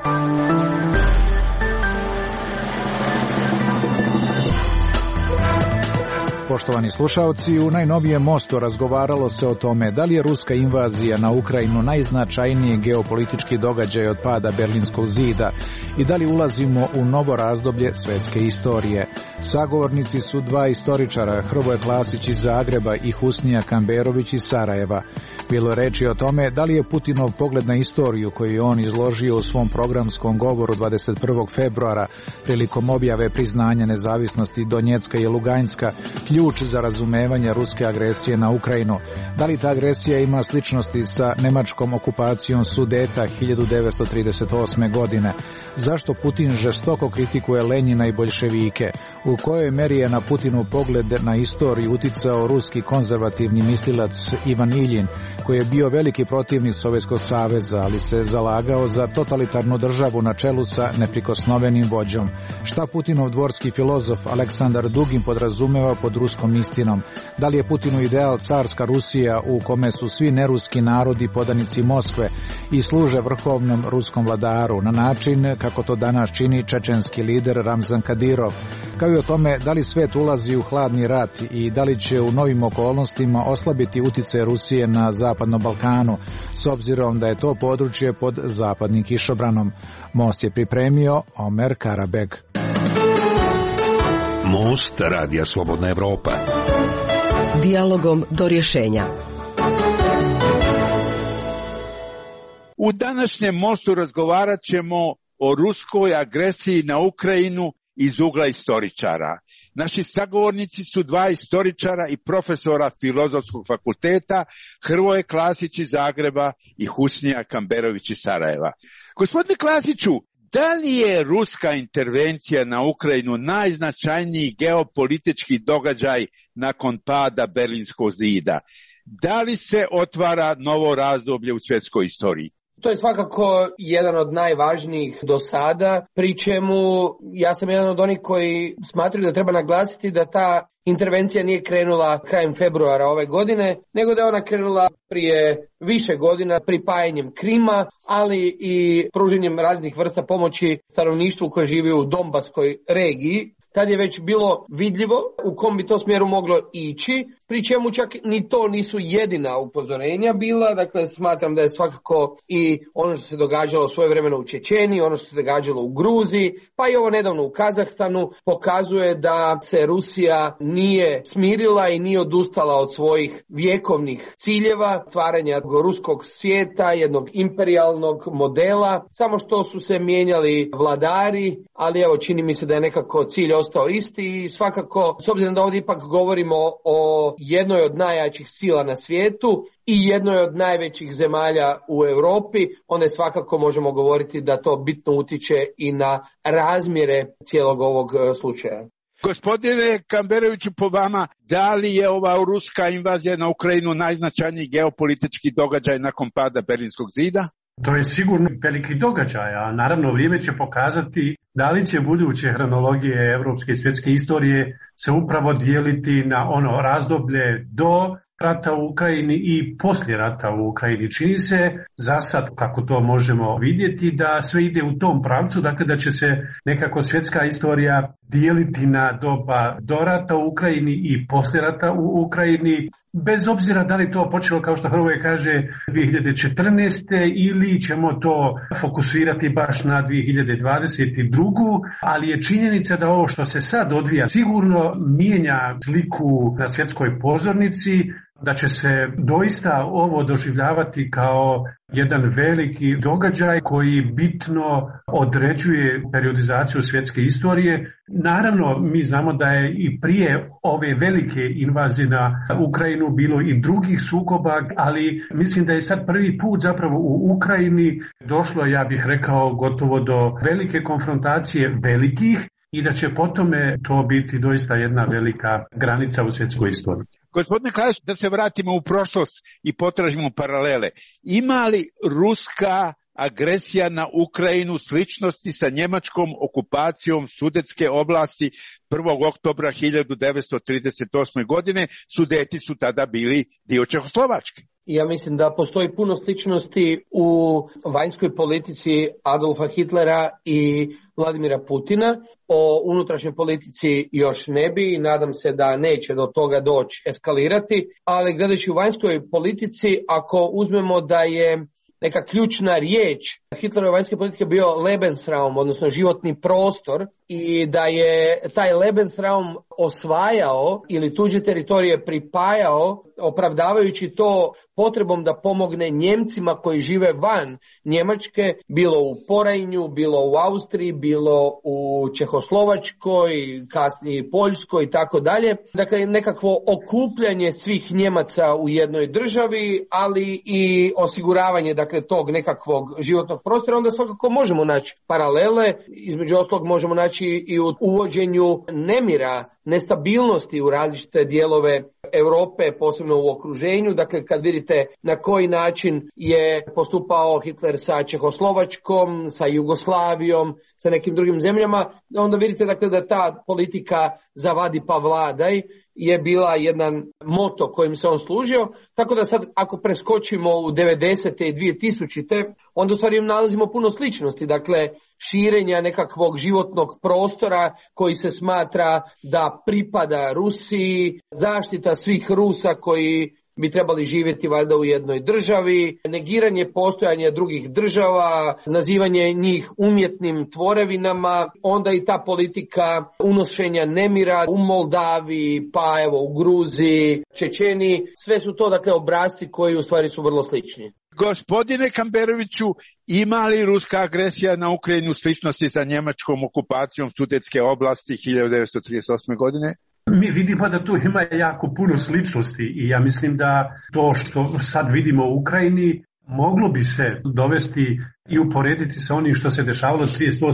Poštovani slušaoci, u najnovijem Mostu razgovaralo se o tome da li je ruska invazija na Ukrajinu najznačajniji geopolitički događaj od pada Berlinskog zida i da li ulazimo u novo razdoblje svjetske istorije. Sagovornici su dva istoričara, Hrvoje Klasić iz Zagreba i Husnija Kamberović iz Sarajeva. Bilo je reči o tome da li je Putinov pogled na istoriju koju je on izložio u svom programskom govoru 21. februara prilikom objave priznanja nezavisnosti Donjecka i Luganjska ključ za razumevanje ruske agresije na Ukrajinu. Da li ta agresija ima sličnosti sa nemačkom okupacijom Sudeta 1938. godine? Zašto Putin žestoko kritikuje Lenjina i boljševike? U kojoj meri je na Putinov pogled na istoriju uticao ruski konzervativni mislilac Ivan Iljin, koji je bio veliki protivnik Sovjetskog saveza, ali se zalagao za totalitarnu državu na čelu sa neprikosnovenim vođom? Šta Putinov dvorski filozof Aleksandar Dugin podrazumeva pod ruskom istinom? Da li je Putinu ideal carska Rusija u kome su svi neruski narodi podanici Moskve i služe vrhovnom ruskom vladaru na način kako to danas čini čečenski lider Ramzan Kadirov? Kao i o tome da li svet ulazi u hladni rat i da li će u novim okolnostima oslabiti utjecaj Rusije na Zapadnom Balkanu, s obzirom da je to područje pod zapadnim kišobranom. Most je pripremio Omer Karabeg. Most Radija Slobodna Evropa. Dijalogom do rješenja. U današnjem Mostu razgovarat ćemo o ruskoj agresiji na Ukrajinu iz ugla istoričara. Naši sagovornici su dva istoričara i profesora Filozofskog fakulteta, Hrvoje Klasić iz Zagreba i Husnija Kamberović iz Sarajeva. Gospodine Klasiću, da li je ruska intervencija na Ukrajinu najznačajniji geopolitički događaj nakon pada Berlinskog zida? Da li se otvara novo razdoblje u svjetskoj istoriji? To je svakako jedan od najvažnijih do sada, pri čemu ja sam jedan od onih koji smatraju da treba naglasiti da ta intervencija nije krenula krajem februara ove godine, nego da je ona krenula prije više godina pripajanjem Krima, ali i pruženjem raznih vrsta pomoći stanovništvu koje živi u Donbaskoj regiji. Tad je već bilo vidljivo u kom bi to smjeru moglo ići, pri čemu čak ni to nisu jedina upozorenja bila. Dakle, smatram da je svakako i ono što se događalo svojevremeno u Čečeniji, ono što se događalo u Gruziji, pa i ovo nedavno u Kazahstanu, pokazuje da se Rusija nije smirila i nije odustala od svojih vjekovnih ciljeva, stvaranja ruskog svijeta, jednog imperijalnog modela, samo što su se mijenjali vladari, ali evo čini mi se da je nekako cilj ostao isti i svakako, s obzirom da ovdje ipak govorimo o jednoj od najjačih sila na svijetu i jednoj od najvećih zemalja u Europi, onda svakako možemo govoriti da to bitno utiče i na razmjere cijelog ovog slučaja. Gospodine Kamberoviću, po vama, da li je ova ruska invazija na Ukrajinu najznačajniji geopolitički događaj nakon pada Berlinskog zida? To je sigurno veliki događaj, a naravno vrijeme će pokazati da li će buduće hronologije evropske i svjetske istorije se upravo dijeliti na ono razdoblje do rata u Ukrajini i poslije rata u Ukrajini. Čini se za sad, kako to možemo vidjeti, da sve ide u tom pravcu, dakle da će se nekako svjetska istorija dijeliti na doba do rata u Ukrajini i poslije rata u Ukrajini, bez obzira da li to počelo, kao što Hrvoje kaže, 2014. ili ćemo to fokusirati baš na 2022. Ali je činjenica da ovo što se sad odvija sigurno mijenja sliku na svjetskoj pozornici, da će se doista ovo doživljavati kao jedan veliki događaj koji bitno određuje periodizaciju svjetske istorije. Naravno, mi znamo da je i prije ove velike invazije na Ukrajinu bilo i drugih sukoba, ali mislim da je sad prvi put zapravo u Ukrajini došlo, ja bih rekao, gotovo do velike konfrontacije velikih i da će potome to biti doista jedna velika granica u svjetskoj istoriji. Gospodine Klasić, da se vratimo u prošlost i potražimo paralele. Ima li ruska agresija na Ukrajinu sličnosti sa njemačkom okupacijom Sudetske oblasti 1. oktobra 1938. godine? Sudeti su tada bili dio Čehoslovačke. Ja mislim da postoji puno sličnosti u vanjskoj politici Adolfa Hitlera i Vladimira Putina. O unutrašnjoj politici još ne bi i nadam se da neće do toga doći eskalirati, ali gledajući u vanjskoj politici, ako uzmemo da je neka ključna riječ Hitlerove vanjske politike bio Lebensraum, odnosno životni prostor, i da je taj Lebensraum osvajao ili tuđe teritorije pripajao, opravdavajući to potrebom da pomogne Njemcima koji žive van Njemačke, bilo u Porajnju, bilo u Austriji, bilo u Čehoslovačkoj, kasnije Poljskoj i tako dalje. Dakle, nekakvo okupljanje svih Njemaca u jednoj državi, ali i osiguravanje tog nekakvog životnog prostora. Onda svakako možemo naći paralele, između ostalog možemo naći i u uvođenju nemira, nestabilnosti u različite dijelove Europe, posebno u okruženju. Dakle, kad vidite na koji način je postupao Hitler sa Čehoslovačkom, sa Jugoslavijom, sa nekim drugim zemljama, onda vidite da ta politika zavadi pa vladaj je bila jedan moto kojim se on služio. Tako da sad, ako preskočimo u 90. i 2000. onda u stvari nalazimo puno sličnosti. Dakle, širenja nekakvog životnog prostora koji se smatra da pripada Rusiji, zaštita svih Rusa koji bi trebali živjeti valjda u jednoj državi, negiranje postojanja drugih država, nazivanje njih umjetnim tvorevinama, onda i ta politika unošenja nemira u Moldaviji, pa evo u Gruziji, Čečeniji, sve su to obrasci koji u stvari su vrlo slični. Gospodine Kamberoviću, ima li ruska agresija na Ukrajinu sličnosti sa njemačkom okupacijom Sudetske oblasti 1938. godine? Mi vidimo da tu ima jako puno sličnosti i ja mislim da to što sad vidimo u Ukrajini moglo bi se dovesti i uporediti sa onim što se dešavalo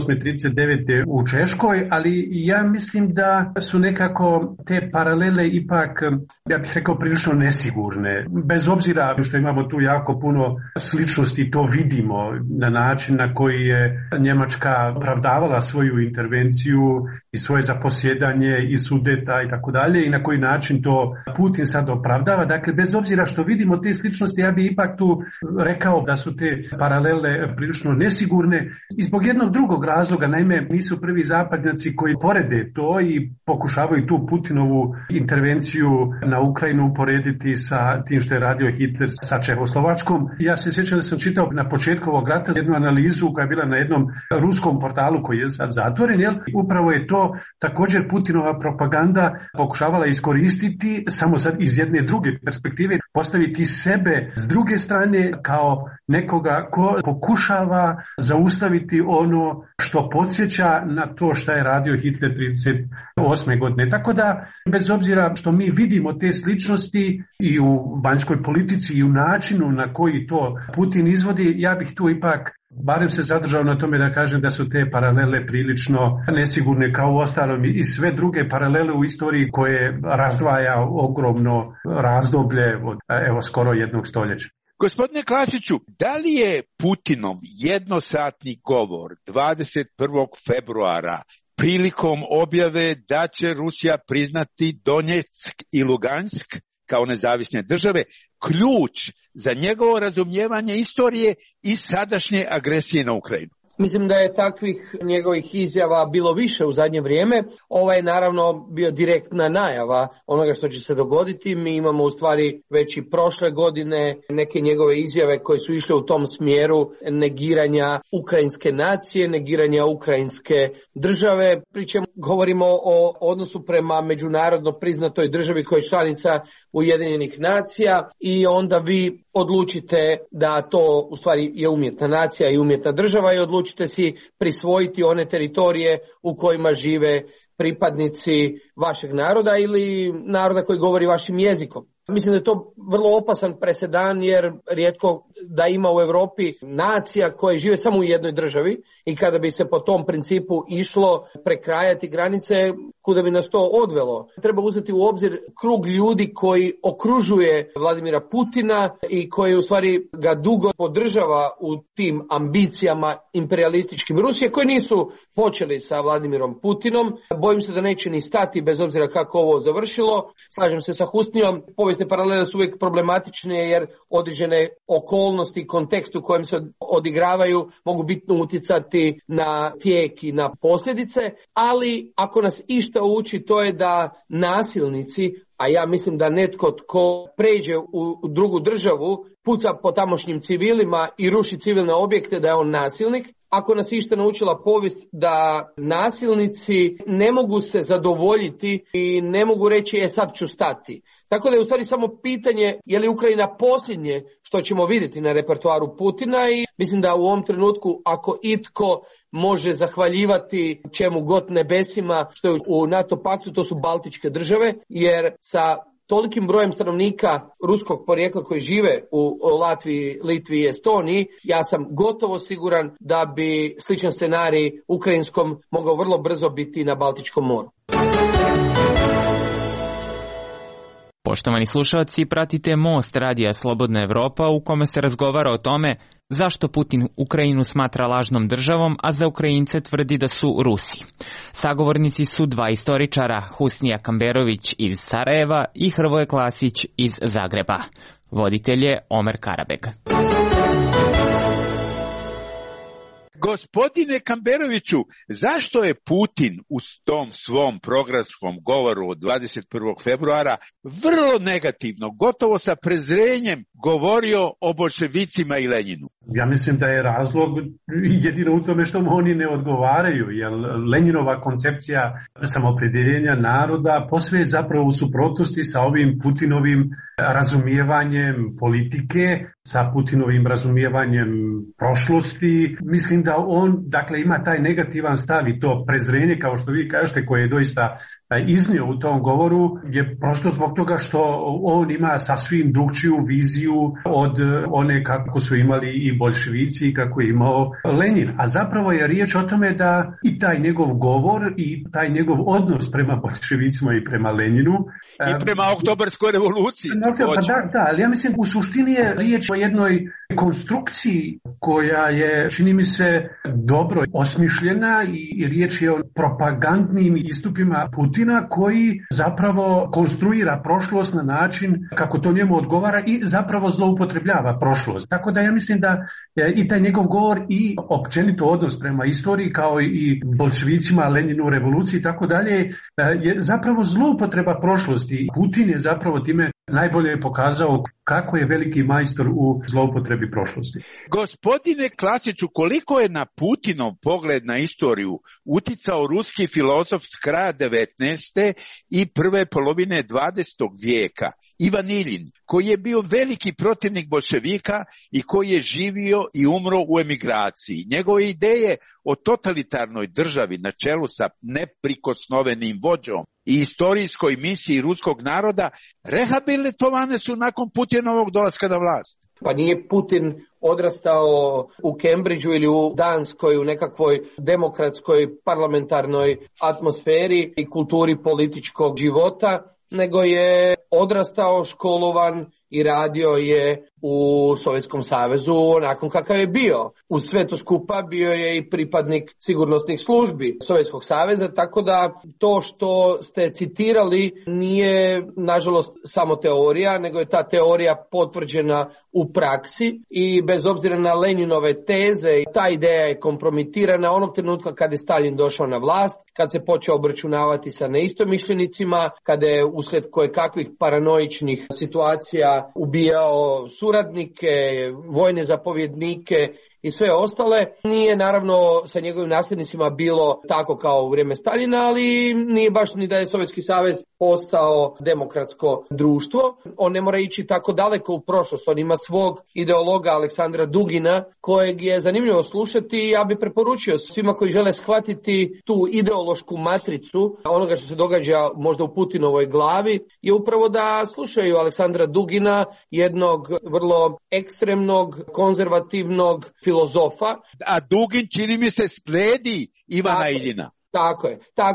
38-39 u Češkoj, ali ja mislim da su nekako te paralele ipak, ja bih rekao, prilično nesigurne. Bez obzira što imamo tu jako puno sličnosti, to vidimo na način na koji je Njemačka opravdavala svoju intervenciju i svoje zaposjedanje i Sudeta i tako dalje, i na koji način to Putin sad opravdava. Dakle, bez obzira što vidimo te sličnosti, ja bih ipak tu rekao da su te paralele prilično nesigurne i zbog jednog drugog razloga. Naime, nisu prvi zapadnjaci koji porede to i pokušavaju tu Putinovu intervenciju na Ukrajinu uporediti sa tim što je radio Hitler sa Čehoslovačkom. Ja se sjećam da sam čitao na početku ovog rata jednu analizu koja je bila na jednom ruskom portalu koji je sad zatvoren, upravo je to također Putinova propaganda pokušavala iskoristiti, samo sad iz jedne druge perspektive, postaviti sebe s druge strane kao nekoga ko pokušava zaustaviti ono što podsjeća na to što je radio Hitler 38. godine. Tako da, bez obzira što mi vidimo te sličnosti i u vanjskoj politici i u načinu na koji to Putin izvodi, ja bih tu ipak barem se zadržao na tome da kažem da su te paralele prilično nesigurne, kao u ostalom i sve druge paralele u istoriji koje razdvaja ogromno razdoblje od skoro jednog stoljeća. Gospodine Klasiću, da li je Putinov jednosatni govor 21. februara prilikom objave da će Rusija priznati Donjeck i Lugansk kao nezavisne države ključ za njegovo razumijevanje istorije i sadašnje agresije na Ukrajinu? Mislim da je takvih njegovih izjava bilo više u zadnje vrijeme. Ovo je naravno bio direktna najava onoga što će se dogoditi. Mi imamo u stvari već i prošle godine neke njegove izjave koje su išle u tom smjeru negiranja ukrajinske nacije, negiranja ukrajinske države. Pričemu govorimo o odnosu prema međunarodno priznatoj državi koja je članica Ujedinjenih nacija i onda vi odlučite da to u stvari je umjetna nacija i umjetna država i odlučite si prisvojiti one teritorije u kojima žive pripadnici vašeg naroda ili naroda koji govori vašim jezikom. Mislim da je to vrlo opasan presedan jer rijetko da ima u Europi nacija koje žive samo u jednoj državi i kada bi se po tom principu išlo prekrajati granice, kuda bi nas to odvelo. Treba uzeti u obzir krug ljudi koji okružuje Vladimira Putina i koji u stvari ga dugo podržava u tim ambicijama imperialističkim Rusije, koji nisu počeli sa Vladimirom Putinom. Bojim se da neće ni stati bez obzira kako ovo završilo. Slažem se sa Husnijom, povijesne paralele su uvijek problematične jer određene okolnosti i kontekst u kojem se odigravaju mogu bitno utjecati na tijek i na posljedice, ali ako nas išta uči to je da nasilnici, a ja mislim da netko tko pređe u drugu državu, puca po tamošnjim civilima i ruši civilne objekte, da je on nasilnik. Ako nas išta naučila povijest da nasilnici ne mogu se zadovoljiti i ne mogu reći sad ću stati. Tako da je u stvari samo pitanje je li Ukrajina posljednje što ćemo vidjeti na repertoaru Putina i mislim da u ovom trenutku ako itko može zahvaljivati čemu god nebesima što je u NATO paktu, to su Baltičke države, jer sa tolikim brojem stanovnika ruskog porijekla koji žive u Latviji, Litvi i Estoniji, ja sam gotovo siguran da bi sličan scenarij ukrajinskom mogao vrlo brzo biti na Baltičkom moru. Poštovani slušalci, pratite Most Radija Slobodna Evropa u kome se razgovara o tome zašto Putin Ukrajinu smatra lažnom državom, a za Ukrajince tvrdi da su Rusi. Sagovornici su dva istoričara, Husnija Kamberović iz Sarajeva i Hrvoje Klasić iz Zagreba. Voditelj je Omer Karabeg. Gospodine Kamberoviću, zašto je Putin u tom svom programskom govoru od 21. februara vrlo negativno, gotovo sa prezrenjem govorio o boljševicima i Lenjinu? Ja mislim da je razlog jedino u tome što mu oni ne odgovaraju, jer Lenjinova koncepcija samoopredjeljenja naroda posve je zapravo u suprotnosti sa ovim Putinovim razumijevanjem politike, sa Putinovim razumijevanjem prošlosti. Mislim da on, dakle, ima taj negativan stav i to prezrenje, kao što vi kažete, koje je doista iznio u tom govoru, je prosto zbog toga što on ima sasvim drugčiju viziju od one kako su imali i boljševici i kako je imao Lenin. A zapravo je riječ o tome da i taj njegov govor i taj njegov odnos prema boljševicima i prema Leninu i prema Oktobarskoj revoluciji. Da, ali ja mislim u suštini je riječ o jednoj konstrukciji koja je, čini mi se, dobro osmišljena i riječ je o propagandnim istupima Putina koji zapravo konstruira prošlost na način kako to njemu odgovara i zapravo zloupotrebljava prošlost. Tako da ja mislim da i taj njegov govor i općenito odnos prema istoriji kao i boljševicima, Leninu, revoluciji i tako dalje je zapravo zloupotreba prošlosti. Putin je zapravo time najbolje pokazao kako je veliki majstor u zloupotrebi prošlosti. Gospodine Klasiću, koliko je na Putinov pogled na istoriju uticao ruski filozof s kraja 19. i prve polovine 20. vijeka, Ivan Iljin, koji je bio veliki protivnik boljševika i koji je živio i umro u emigraciji. Njegove ideje o totalitarnoj državi na čelu sa neprikosnovenim vođom i istorijskoj misiji ruskog naroda rehabilitovane su nakon Putinovog dolaska na vlast. Pa nije Putin odrastao u Cambridgeu ili u Danskoj u nekakvoj demokratskoj parlamentarnoj atmosferi i kulturi političkog života, nego je odrastao, školovan i radio je u Sovjetskom savezu onako kakav je bio. Uz sve to skupa bio je i pripadnik sigurnosnih službi Sovjetskog saveza, tako da to što ste citirali nije nažalost samo teorija, nego je ta teorija potvrđena u praksi i bez obzira na Lenjinove teze, ta ideja je kompromitirana onog trenutka kad je Stalin došao na vlast, kad se počeo obračunavati sa neistomišljenicima, kada je uslijed kojekakvih paranoičnih situacija ubijao suradnike, vojne zapovjednike i sve ostale. Nije naravno sa njegovim nasljednicima bilo tako kao u vrijeme Staljina, ali nije baš ni da je Sovjetski savez postao demokratsko društvo. On ne mora ići tako daleko u prošlost. On ima svog ideologa Aleksandra Dugina, kojeg je zanimljivo slušati i ja bih preporučio svima koji žele shvatiti tu ideološku matricu onoga što se događa možda u Putinovoj glavi, je upravo da slušaju Aleksandra Dugina, jednog vrlo ekstremnog, konzervativnog filozofa. A Dugin, čini mi se, slijedi Ivana Iljina. Tako je.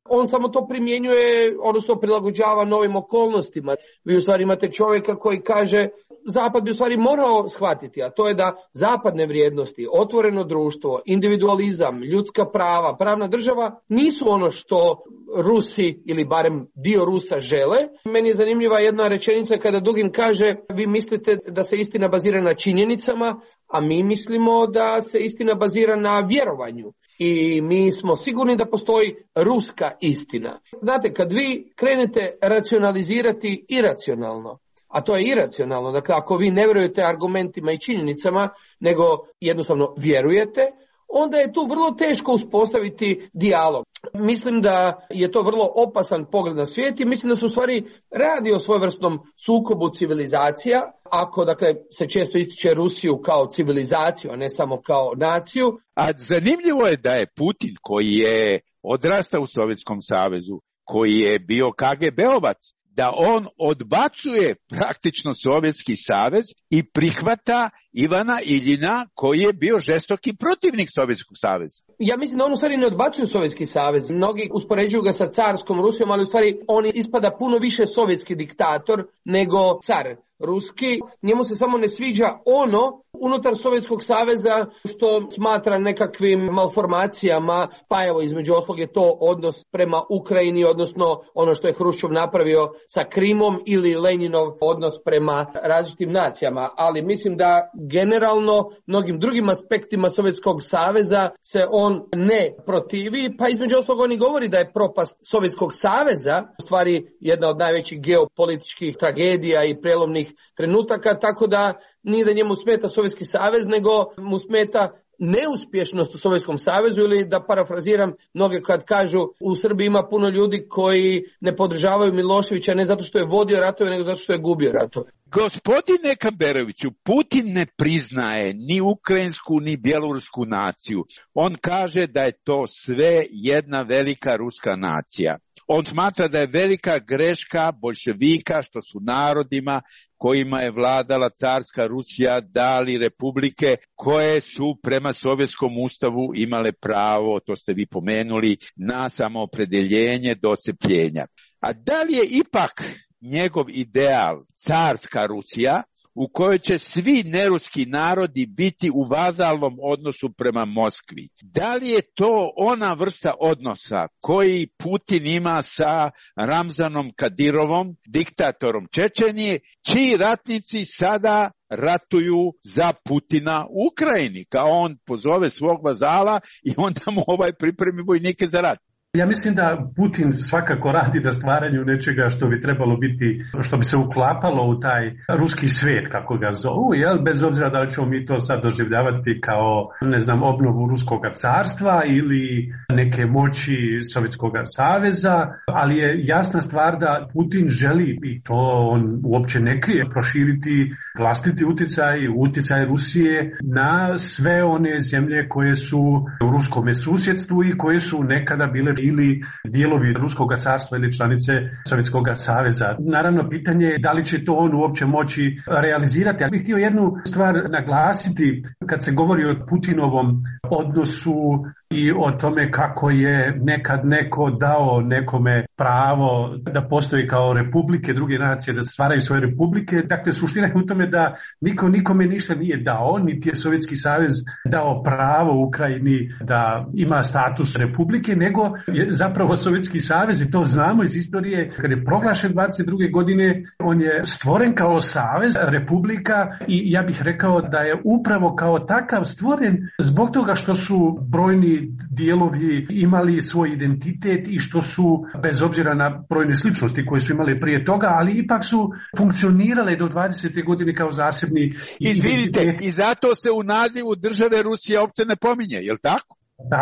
on samo to primjenjuje, odnosno prilagođava novim okolnostima. Vi u stvari imate čovjeka koji kaže Zapad bi u stvari morao shvatiti, a to je da zapadne vrijednosti, otvoreno društvo, individualizam, ljudska prava, pravna država nisu ono što Rusi ili barem dio Rusa žele. Meni je zanimljiva jedna rečenica kada Dugin kaže vi mislite da se istina bazira na činjenicama, a mi mislimo da se istina bazira na vjerovanju. I mi smo sigurni da postoji ruska istina. Znate, kad vi krenete racionalizirati iracionalno, a to je iracionalno, dakle ako vi ne vjerujete argumentima i činjenicama, nego jednostavno vjerujete, onda je tu vrlo teško uspostaviti dijalog. Mislim da je to vrlo opasan pogled na svijet i mislim da se u stvari radi o svojevrsnom sukobu civilizacija, ako dakle se često ističe Rusiju kao civilizaciju, a ne samo kao naciju. A zanimljivo je da je Putin, koji je odrastao u Sovjetskom savezu, koji je bio KGB-ovac, da on odbacuje praktično Sovjetski savez i prihvata Ivana Iljina koji je bio žestoki protivnik Sovjetskog saveza. Ja mislim da on u stvari ne odbacuje Sovjetski savez. Mnogi uspoređuju ga sa carskom Rusijom, ali u stvari on ispada puno više sovjetski diktator nego car ruski. Njemu se samo ne sviđa ono unutar Sovjetskog saveza što smatra nekakvim malformacijama, pa evo između ostalog je to odnos prema Ukrajini, odnosno ono što je Hruščov napravio sa Krimom ili Leninov odnos prema različitim nacijama. Ali mislim da generalno mnogim drugim aspektima Sovjetskog saveza se on ne protivi, pa između ostalog on i govori da je propast Sovjetskog saveza u stvari jedna od najvećih geopolitičkih tragedija i prelomnih trenutaka, tako da nije da njemu smeta Sovjetski savez, nego mu smeta neuspješnost u Sovjetskom savezu, ili da parafraziram mnoge kad kažu u Srbiji ima puno ljudi koji ne podržavaju Miloševića ne zato što je vodio ratove, nego zato što je gubio ratove. Gospodine Kamberoviću, Putin ne priznaje ni ukrajinsku ni bjelorusku naciju. On kaže da je to sve jedna velika ruska nacija. On smatra da je velika greška boljševika što su narodima kojima je vladala carska Rusija dali republike koje su prema Sovjetskom ustavu imale pravo, to ste vi pomenuli, na samoopredeljenje do odcepljenja. A da li je ipak njegov ideal carska Rusija u kojoj će svi neruski narodi biti u vazalnom odnosu prema Moskvi? Da li je to ona vrsta odnosa koji Putin ima sa Ramzanom Kadirovom, diktatorom Čečenije, čiji ratnici sada ratuju za Putina u Ukrajini, kao on pozove svog vazala i onda mu pripremi vojnike za rat? Ja mislim da Putin svakako radi na stvaranju nečega što bi trebalo biti, što bi se uklapalo u taj ruski svijet, kako ga zovu, jel? Bez obzira da li ćemo mi to sad doživljavati kao, obnovu ruskog carstva ili neke moći Sovjetskog saveza, ali je jasna stvar da Putin želi, i to on uopće ne krije, proširiti vlastiti utjecaj Rusije na sve one zemlje koje su u ruskom susjedstvu i koje su nekada bile ili dijelovi Ruskog carstva ili članice Sovjetskog saveza. Naravno, pitanje je da li će to on uopće moći realizirati. Ja bih htio jednu stvar naglasiti kad se govori o Putinovom odnosu i o tome kako je nekad neko dao nekome pravo da postoji kao republike, druge nacije da stvaraju svoje republike. Dakle, suština je u tome da niko nikome ništa nije dao, niti je Sovjetski savez dao pravo Ukrajini da ima status republike, nego je zapravo Sovjetski savez, i to znamo iz istorije, kad je proglašen 22. godine, on je stvoren kao savez, republika, i ja bih rekao da je upravo kao takav stvoren zbog toga što su brojni dijelovi imali svoj identitet i što su, bez obzira na brojne sličnosti koje su imali prije toga, ali ipak su funkcionirale do 20. godine kao zasebni. Izvinite, i zato se u nazivu države Rusija uopće ne pominje, je li tako?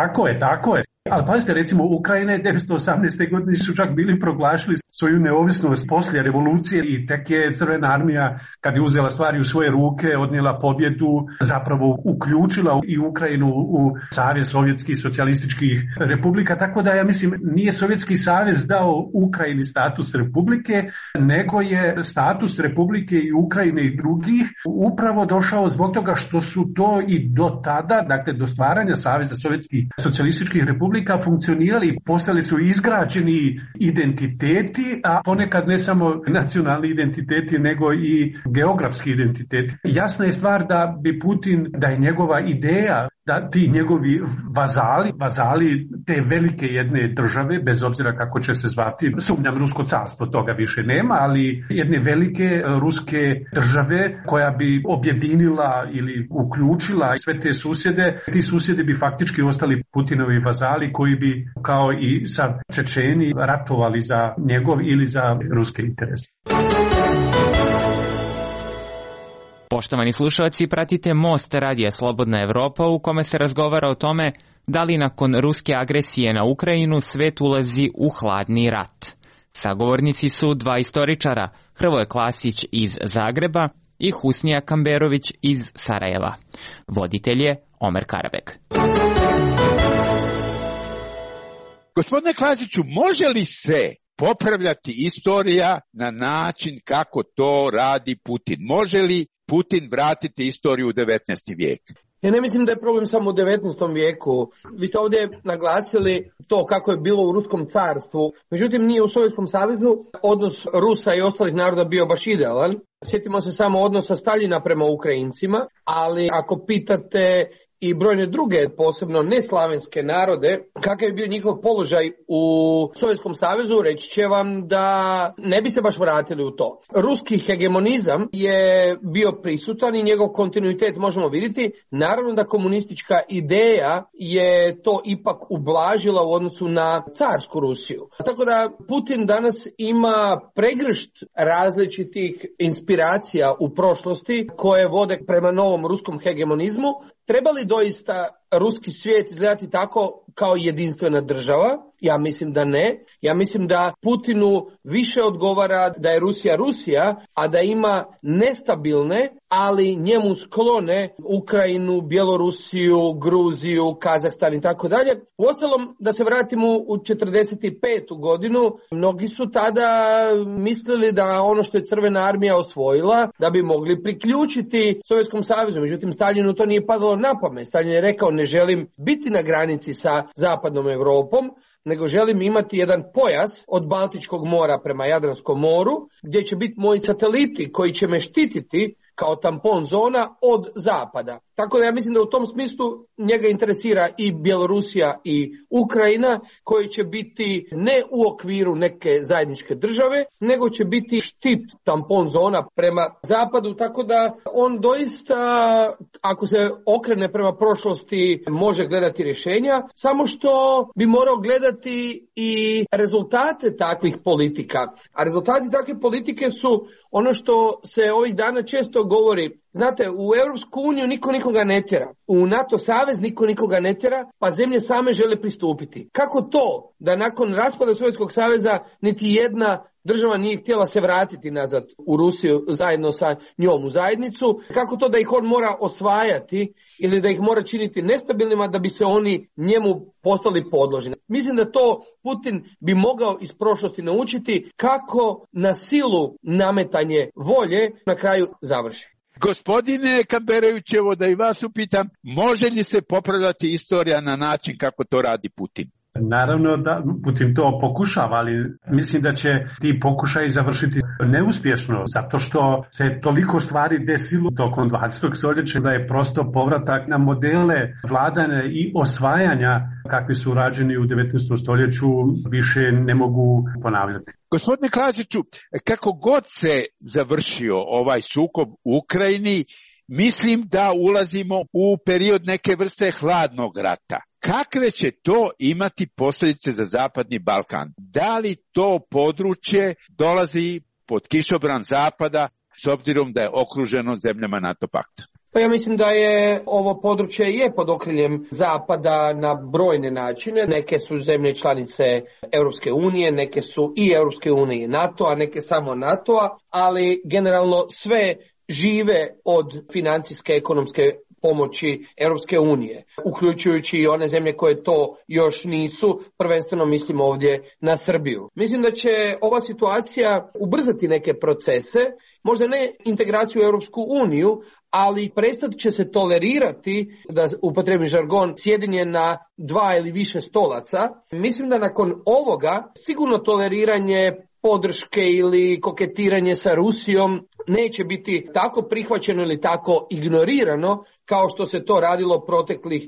Tako je. Ali pazite, recimo Ukrajine 1918. godine su čak bili proglašili svoju neovisnost poslije revolucije i tek je Crvena armija, kad je uzela stvari u svoje ruke, odnijela pobjedu, zapravo uključila i Ukrajinu u Savez sovjetskih socijalističkih republika. Tako da ja mislim nije Sovjetski savez dao Ukrajini status republike, nego je status republike i Ukrajine i drugih upravo došao zbog toga što su to i do tada, dakle do stvaranja Saveza sovjetskih socijalističkih republika, republika funkcionirali, postali su izgrađeni identiteti, a ponekad ne samo nacionalni identiteti, nego i geografski identiteti. Jasna je stvar da bi Putin, da je njegova ideja da ti njegovi vazali te velike jedne države, bez obzira kako će se zvati, sumnjam Rusko carstvo, toga više nema, ali jedne velike ruske države koja bi objedinila ili uključila sve te susjede, ti susjedi bi faktički ostali Putinovi vazali koji bi kao i sa Čečeni ratovali za njegov ili za ruske interese. Poštovani slušalci, pratite Most radija Slobodna Evropa u kome se razgovara o tome da li nakon ruske agresije na Ukrajinu svet ulazi u hladni rat. Sagovornici su dva istoričara, Hrvoje Klasić iz Zagreba i Husnija Kamberović iz Sarajeva. Voditelj je Omer Karabek. Gospodine Klasiću, može li se popravljati istorija na način kako to radi Putin? Može li Putin vratiti istoriju u 19. vijek? Ja ne mislim da je problem samo u 19. vijeku. Vi ste ovdje naglasili to kako je bilo u Ruskom carstvu. Međutim, nije u Sovjetskom savezu odnos Rusa i ostalih naroda bio baš idealan. Sjetimo se samo odnosa Staljina prema Ukrajincima, ali ako pitate i brojne druge, posebno neslavenske narode, kakav je bio njihov položaj u Sovjetskom savezu, reći će vam da ne bi se baš vratili u to. Ruski hegemonizam je bio prisutan i njegov kontinuitet možemo vidjeti. Naravno da komunistička ideja je to ipak ublažila u odnosu na carsku Rusiju. Tako da Putin danas ima pregršt različitih inspiracija u prošlosti koje vode prema novom ruskom hegemonizmu. Treba li doista ruski svijet izgledati tako kao jedinstvena država? Ja mislim da ne. Ja mislim da Putinu više odgovara da je Rusija Rusija, a da ima nestabilne, ali njemu sklone Ukrajinu, Bjelorusiju, Gruziju, Kazahstan i tako dalje. Uostalom, da se vratimo u 45. godinu, mnogi su tada mislili da ono što je Crvena armija osvojila, da bi mogli priključiti Sovjetskom savezu. Međutim, Staljinu to nije padalo na pamet. Staljin je rekao, ne želim biti na granici sa zapadnom Europom, nego želim imati jedan pojas od Baltičkog mora prema Jadranskom moru, gdje će biti moji sateliti koji će me štititi kao tampon zona od zapada. Tako da ja mislim da u tom smislu njega interesira i Bjelorusija i Ukrajina, koji će biti ne u okviru neke zajedničke države, nego će biti štit, tampon zona prema zapadu, tako da on doista, ako se okrene prema prošlosti, može gledati rješenja, samo što bi morao gledati i rezultate takvih politika. A rezultati takve politike su ono što se ovih dana često govori. Znate, u Europsku uniju niko nikoga ne tjera, u NATO savez niko nikoga ne tjera, pa zemlje same žele pristupiti. Kako to da nakon raspada Sovjetskog saveza niti jedna država nije htjela se vratiti nazad u Rusiju zajedno sa njom u zajednicu? Kako to da ih on mora osvajati ili da ih mora činiti nestabilnima da bi se oni njemu postali podložni? Mislim da to Putin bi mogao iz prošlosti naučiti kako na silu nametanje volje na kraju završi. Gospodine Kamberović, evo da i vas upitam, može li se popravljati istorija na način kako to radi Putin? Naravno da Putin to pokušava, ali mislim da će ti pokušaji završiti neuspješno, zato što se toliko stvari desilo tokom 20. stoljeća da je prosto povratak na modele vladanja i osvajanja kakvi su rađeni u 19. stoljeću više ne mogu ponavljati. Gospodine Klasiću, kako god se završio ovaj sukob u Ukrajini, mislim da ulazimo u period neke vrste hladnog rata. Kakve će to imati posljedice za Zapadni Balkan? Da li to područje dolazi pod kišobran Zapada s obzirom da je okruženo zemljama NATO pakta? Pa ja mislim da je ovo područje pod okriljem Zapada na brojne načine. Neke su zemlje članice Europske unije, neke su i Europske unije i NATO-a, neke samo NATO-a, ali generalno sve žive od financijske, ekonomske pomoći Europske unije, uključujući i one zemlje koje to još nisu, prvenstveno mislim ovdje na Srbiju. Mislim da će ova situacija ubrzati neke procese, možda ne integraciju u Europsku uniju, ali prestat će se tolerirati, da upotrijebim žargon, sjedenje na 2 ili više stolaca. Mislim da nakon ovoga sigurno toleriranje podrške ili koketiranje sa Rusijom neće biti tako prihvaćeno ili tako ignorirano kao što se to radilo proteklih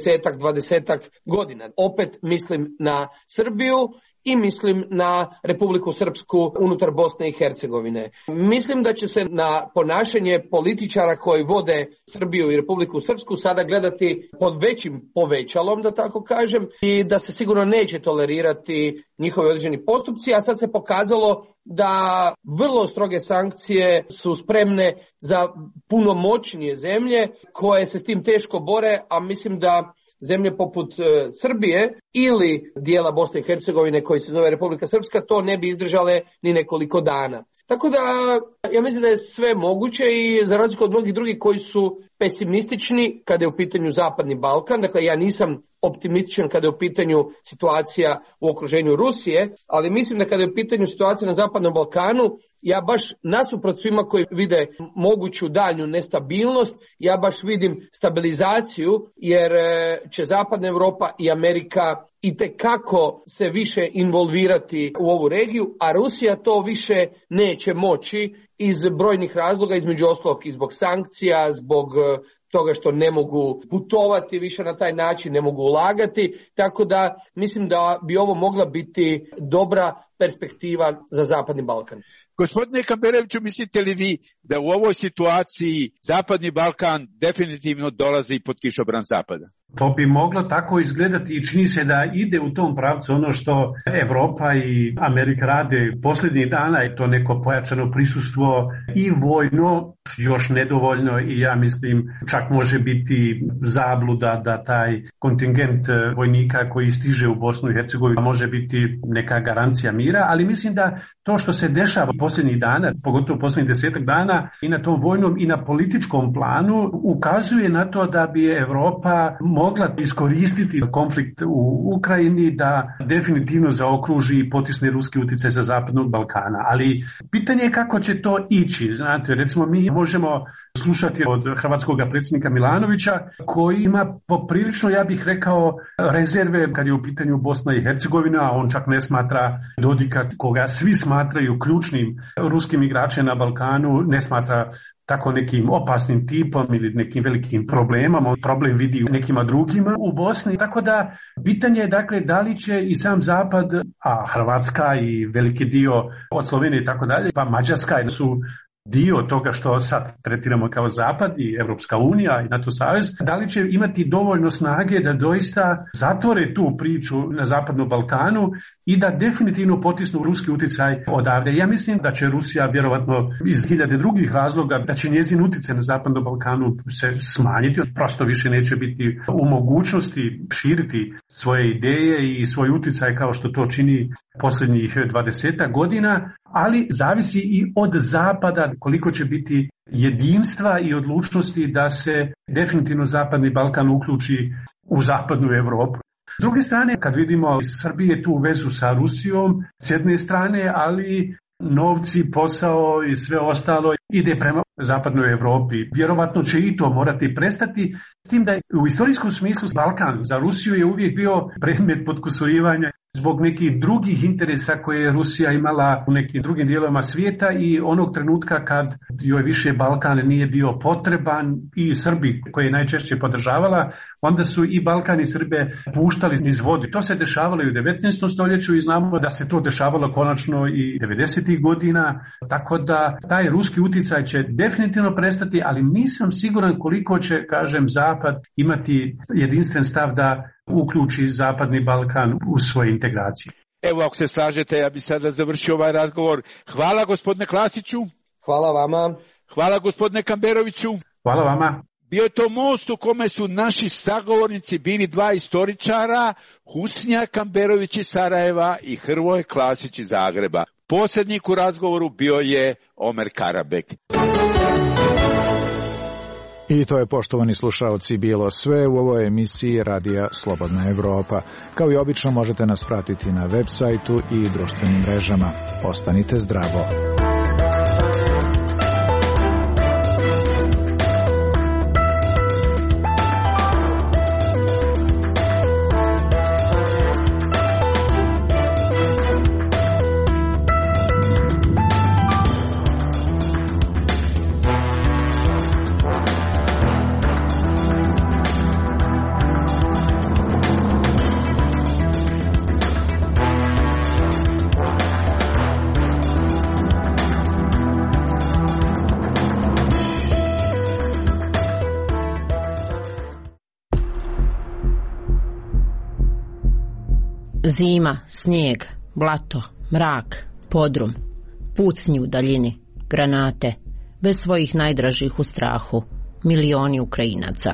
10-20 godina. Opet mislim na Srbiju i mislim na Republiku Srpsku unutar Bosne i Hercegovine. Mislim da će se na ponašanje političara koji vode Srbiju i Republiku Srpsku sada gledati pod većim povećalom, da tako kažem, i da se sigurno neće tolerirati njihovi određeni postupci, a sad se pokazalo da vrlo stroge sankcije su spremne za puno moćnije zemlje koje se s tim teško bore, a mislim da zemlje poput Srbije ili dijela Bosne i Hercegovine koji se zove Republika Srpska to ne bi izdržale ni nekoliko dana. Tako da ja mislim da je sve moguće i za razliku od mnogih drugih koji su pesimistični kada je u pitanju Zapadni Balkan, dakle ja nisam optimističan kada je u pitanju situacija u okruženju Rusije, ali mislim da kada je u pitanju situacija na Zapadnom Balkanu, ja baš nasuprot svima koji vide moguću daljnju nestabilnost, ja baš vidim stabilizaciju jer će Zapadna Europa i Amerika itekako se više involvirati u ovu regiju, a Rusija to više neće moći iz brojnih razloga, između ostalog i zbog sankcija, zbog toga što ne mogu putovati više na taj način, ne mogu ulagati, tako da mislim da bi ovo mogla biti dobra perspektiva za Zapadni Balkan. Gospodine Kamberoviću, mislite li vi da u ovoj situaciji Zapadni Balkan definitivno dolazi pod kišobran Zapada? To bi moglo tako izgledati i čini se da ide u tom pravcu ono što Evropa i Amerika rade posljednjih dana, je to neko pojačano prisustvo i vojno, još nedovoljno i ja mislim čak može biti zabluda da taj kontingent vojnika koji stiže u Bosnu i Hercegovinu može biti neka garancija mira, ali mislim da to što se dešava posljednjih dana, pogotovo posljednjih 10 dana i na tom vojnom i na političkom planu ukazuje na to da bi Evropa mogla iskoristiti konflikt u Ukrajini da definitivno zaokruži i potisne ruski utjecaj za Zapadnog Balkana. Ali pitanje je kako će to ići. Znate, recimo mi možemo slušati od hrvatskog predsjednika Milanovića koji ima poprilično, ja bih rekao, rezerve kad je u pitanju Bosna i Hercegovina, a on čak ne smatra Dodika, koga svi smatraju ključnim ruskim igračem na Balkanu, ne smatra tako nekim opasnim tipom ili nekim velikim problemom, on problem vidi u nekima drugima u Bosni. Tako da pitanje je dakle da li će i sam Zapad, a Hrvatska i veliki dio od Slovenije i tako dalje, pa Mađarska su dio toga što sad tretiramo kao Zapad i Europska unija i NATO savez, da li će imati dovoljno snage da doista zatvore tu priču na Zapadnom Balkanu i da definitivno potisnu ruski utjecaj odavde. Ja mislim da će Rusija vjerovatno iz hiljade drugih razloga, da će njezin utjecaj na Zapadnom Balkanu se smanjiti, prosto više neće biti u mogućnosti širiti svoje ideje i svoj utjecaj kao što to čini posljednjih 20 godina, ali zavisi i od Zapada koliko će biti jedinstva i odlučnosti da se definitivno Zapadni Balkan uključi u Zapadnu Europu. S druge strane, kad vidimo iz Srbije tu vezu sa Rusijom, s jedne strane, ali novci, posao i sve ostalo ide prema Zapadnoj Europi. Vjerovatno će i to morati prestati, s tim da u istorijskom smislu Balkan za Rusiju je uvijek bio predmet potkusurivanja zbog nekih drugih interesa koje je Rusija imala u nekim drugim dijelovima svijeta i onog trenutka kad joj više Balkan nije bio potreban i Srbi koje je najčešće podržavala, onda su i Balkan i Srbe puštali niz vodu. To se dešavalo i u 19. stoljeću i znamo da se to dešavalo konačno i 90. godina, tako da taj ruski utjecaj će definitivno prestati, ali nisam siguran koliko će, kažem, Zapad imati jedinstven stav da uključi Zapadni Balkan u svoje integracije. Evo, ako se slažete, ja bi sada završio ovaj razgovor. Hvala gospodine Klasiću. Hvala vama. Hvala gospodine Kamberoviću. Hvala vama. Bio je to most u kome su naši sagovornici bili dva istoričara, Husnija Kamberović iz Sarajeva i Hrvoje Klasić iz Zagreba. Posrednik u razgovoru bio je Omer Karabek. I to je, poštovani slušaoci, bilo sve u ovoj emisiji Radija Slobodna Evropa. Kao i obično možete nas pratiti na web sajtu i društvenim mrežama. Ostanite zdravo. Zima, snijeg, blato, mrak, podrum, pucnji u daljini, granate, bez svojih najdražih u strahu, milioni Ukrajinaca.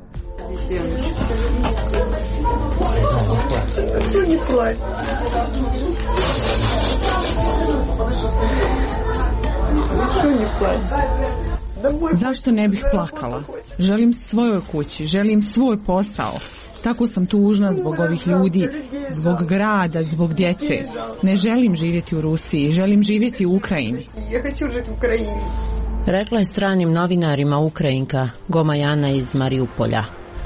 Zašto ne bih plakala? Želim svojoj kući, želim svoj posao. Tako sam tužna zbog ovih ljudi, zbog grada, zbog djece. Ne želim živjeti u Rusiji, želim živjeti u Ukrajini. Rekla je stranim novinarima Ukrajinka Gomajana iz Mariupolja.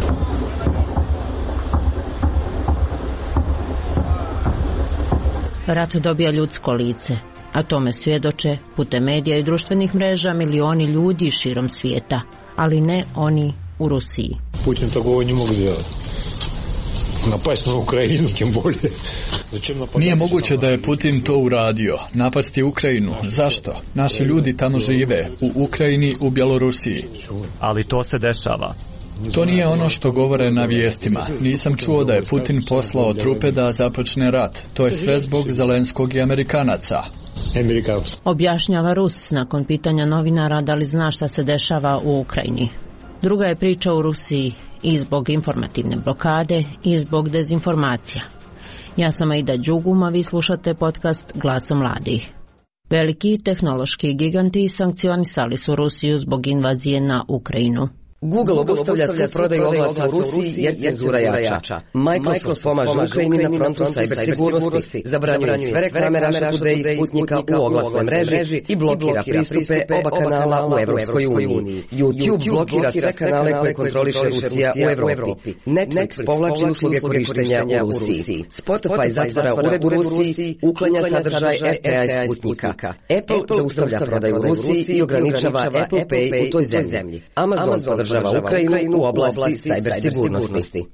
Rat dobija ljudsko lice, a tome svjedoče putem medija i društvenih mreža milioni ljudi širom svijeta, ali ne oni u Rusiji. Putin такого не мог делать. Napast na Ukrajinu, tim bolje. Nije moguće da je Putin to uradio. Napasti Ukrajinu. Zašto? Naši ljudi tamo žive. U Ukrajini, u Bjelorusiji. Ali to se dešava. To nije ono što govore na vijestima. Nisam čuo da je Putin poslao trupe da započne rat. To je sve zbog Zelenskog i Amerikanaca. Objašnjava Rus nakon pitanja novinara da li zna šta se dešava u Ukrajini. Druga je priča u Rusiji i zbog informativne blokade i zbog dezinformacija. Ja sam Aida Đugum, a vi slušate podcast Glasom mladih. Veliki tehnološki giganti sankcionisali su Rusiju zbog invazije na Ukrajinu. Google obustavlja sve prodaju oglasa u Rusiji jer cenzura jača. Microsoft pomaže Ukrajini na frontu cybersigurnosti, zabranjuje sve reklame Russia Today i Sputnika u oglasnoj mreži i blokira pristupe oba kanala u Evropskoj uniji. YouTube blokira sve kanale koje kontroliše Rusija u Evropi. Netflix povlači usluge korištenja u Rusiji. Spotify zatvara ured u Rusiji, uklanja sadržaj RTI Sputnika. Apple zaustavlja prodaju u Rusiji i ograničava Apple Pay u toj zemlji. Amazon podržava Ukrajinu u oblasti cybersigurnosti.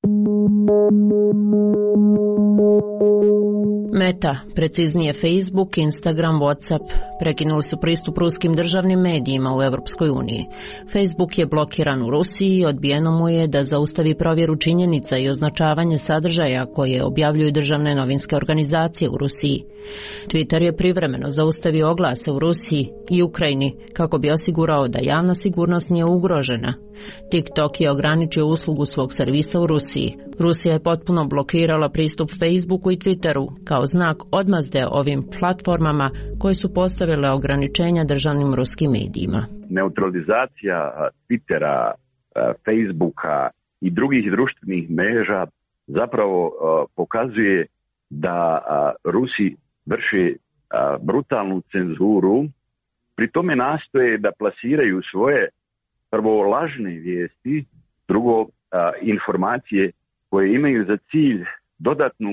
Meta, preciznije Facebook, Instagram, WhatsApp, prekinuli su pristup ruskim državnim medijima u Europskoj uniji. Facebook je blokiran u Rusiji i odbijeno mu je da zaustavi provjeru činjenica i označavanje sadržaja koje objavljuju državne novinske organizacije u Rusiji. Twitter je privremeno zaustavio oglase u Rusiji i Ukrajini kako bi osigurao da javna sigurnost nije ugrožena. TikTok je ograničio uslugu svog servisa u Rusiji. Rusija je potpuno blokirala pristup Facebooku i Twitteru kao znak odmazde ovim platformama koje su postavile ograničenja državnim ruskim medijima. Neutralizacija Twittera, Facebooka i drugih društvenih mreža zapravo pokazuje da Rusi vrše brutalnu cenzuru, pri tome nastoje da plasiraju svoje prvo lažne vijesti, drugo informacije koje imaju za cilj dodatnu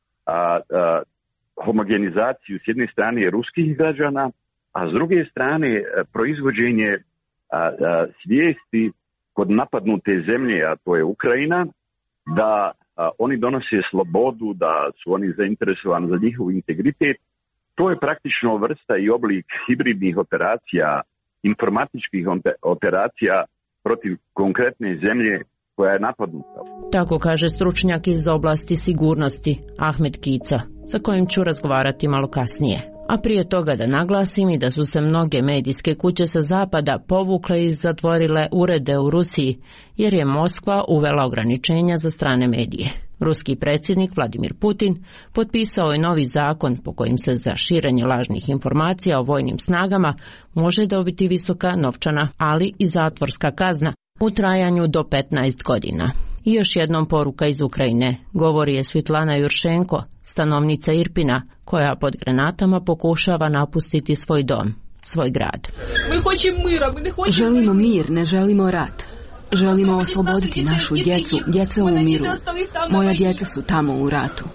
homogenizaciju s jedne strane ruskih građana, a s druge strane proizvođenje svijesti kod napadnute zemlje, a to je Ukrajina, da oni donose slobodu, da su oni zainteresovani za njihov integritet. To je praktično vrsta i oblik hibridnih operacija, informatičkih operacija protiv konkretne zemlje koja je napadnuta. Tako kaže stručnjak iz oblasti sigurnosti Ahmed Kica, sa kojim ću razgovarati malo kasnije. A prije toga da naglasim i da su se mnoge medijske kuće sa zapada povukle i zatvorile urede u Rusiji, jer je Moskva uvela ograničenja za strane medije. Ruski predsjednik Vladimir Putin potpisao je novi zakon po kojim se za širenje lažnih informacija o vojnim snagama može dobiti visoka novčana, ali i zatvorska kazna u trajanju do 15 godina. I još jednom poruka iz Ukrajine, govori je Svitlana Juršenko, stanovnica Irpina, koja pod granatama pokušava napustiti svoj dom, svoj grad. Želimo mir, ne želimo rat. Želimo osloboditi našu djecu, djeca umiru. Moja djeca su tamo u ratu.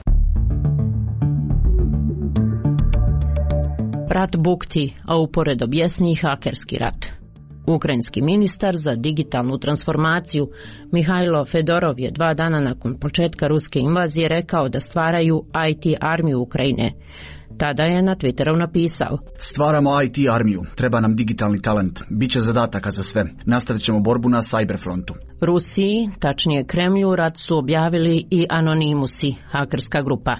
Rat bukti, a uporedo bjesni hakerski rat. Ukrajinski ministar za digitalnu transformaciju Mihajlo Fedorov je 2 dana nakon početka ruske invazije rekao da stvaraju IT armiju Ukrajine. Tada je na Twitteru napisao: Stvaramo IT armiju, treba nam digitalni talent, bit će zadataka za sve, nastavit ćemo borbu na cyberfrontu. Rusiji, tačnije Kremlju, rat su objavili i Anonymusi, hakerska grupa.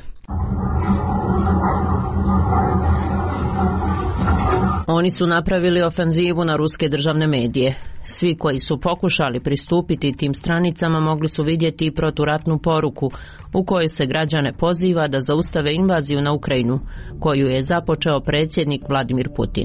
Oni su napravili ofenzivu na ruske državne medije. Svi koji su pokušali pristupiti tim stranicama mogli su vidjeti i proturatnu poruku u kojoj se građane poziva da zaustave invaziju na Ukrajinu, koju je započeo predsjednik Vladimir Putin.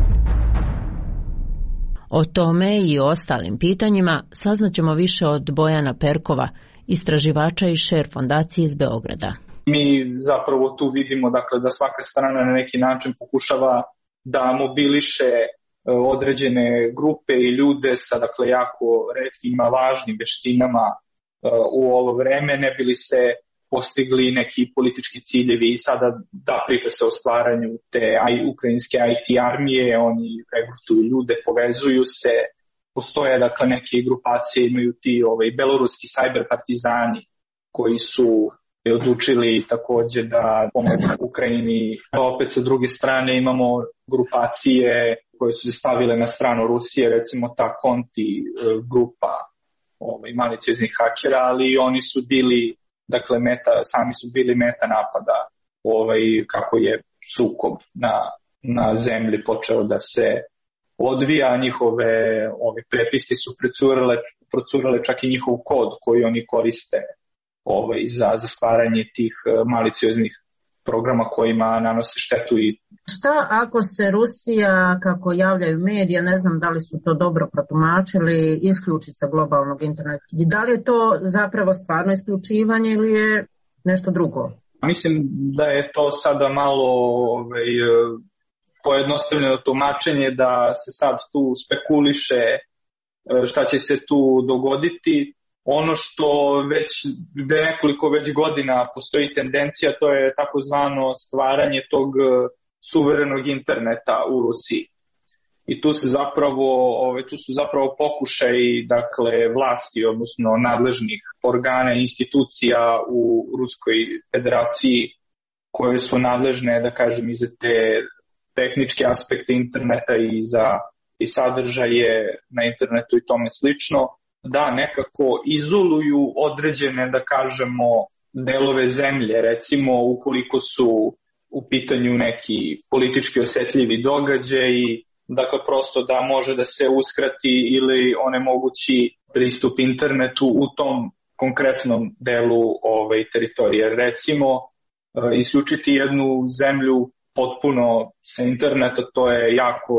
O tome i o ostalim pitanjima saznaćemo više od Bojana Perkova, istraživača iz Share fondacije iz Beograda. Mi zapravo tu vidimo da svaka strana na neki način pokušava da mobiliše određene grupe i ljude sa jako retkim, važnim veštinama u ovo vreme, ne bi li se postigli neki politički ciljevi. I sada priča se o stvaranju te ukrajinske IT armije, oni regrutuju ljude, povezuju se, postoje neke grupacije, imaju ti beloruski cyber partizani koji su odlučili također da pomognu Ukrajini. Opet sa druge strane imamo grupacije koje su se stavile na stranu Rusije, recimo ta Konti grupa malicioznih hakera, ali oni su bili, sami su bili meta napada kako je sukob na zemlji počeo da se odvija. Njihove prepiske su procurale čak i njihov kod koji oni koriste za stvaranje tih malicioznih programa kojima nanose štetu. Šta ako se Rusija, kako javljaju medija, ne znam da li su to dobro protumačili, isključi sa globalnog interneta? Da li je to zapravo stvarno isključivanje ili je nešto drugo? Mislim da je to sada malo pojednostavljeno tumačenje, da se sad tu spekuliše šta će se tu dogoditi. Ono što nekoliko godina postoji tendencija, to je takozvano stvaranje tog suverenog interneta u Rusiji. I tu su zapravo pokušaji vlasti, odnosno nadležnih organa i institucija u Ruskoj federaciji koje su nadležne, i za te tehničke aspekte interneta i sadržaje na internetu i tome slično, da nekako izoluju određene, delove zemlje, recimo ukoliko su u pitanju neki politički osjetljivi događaji, prosto da može da se uskrati ili onemogući pristup internetu u tom konkretnom delu teritorije. Recimo, isključiti jednu zemlju potpuno sa interneta, to je jako,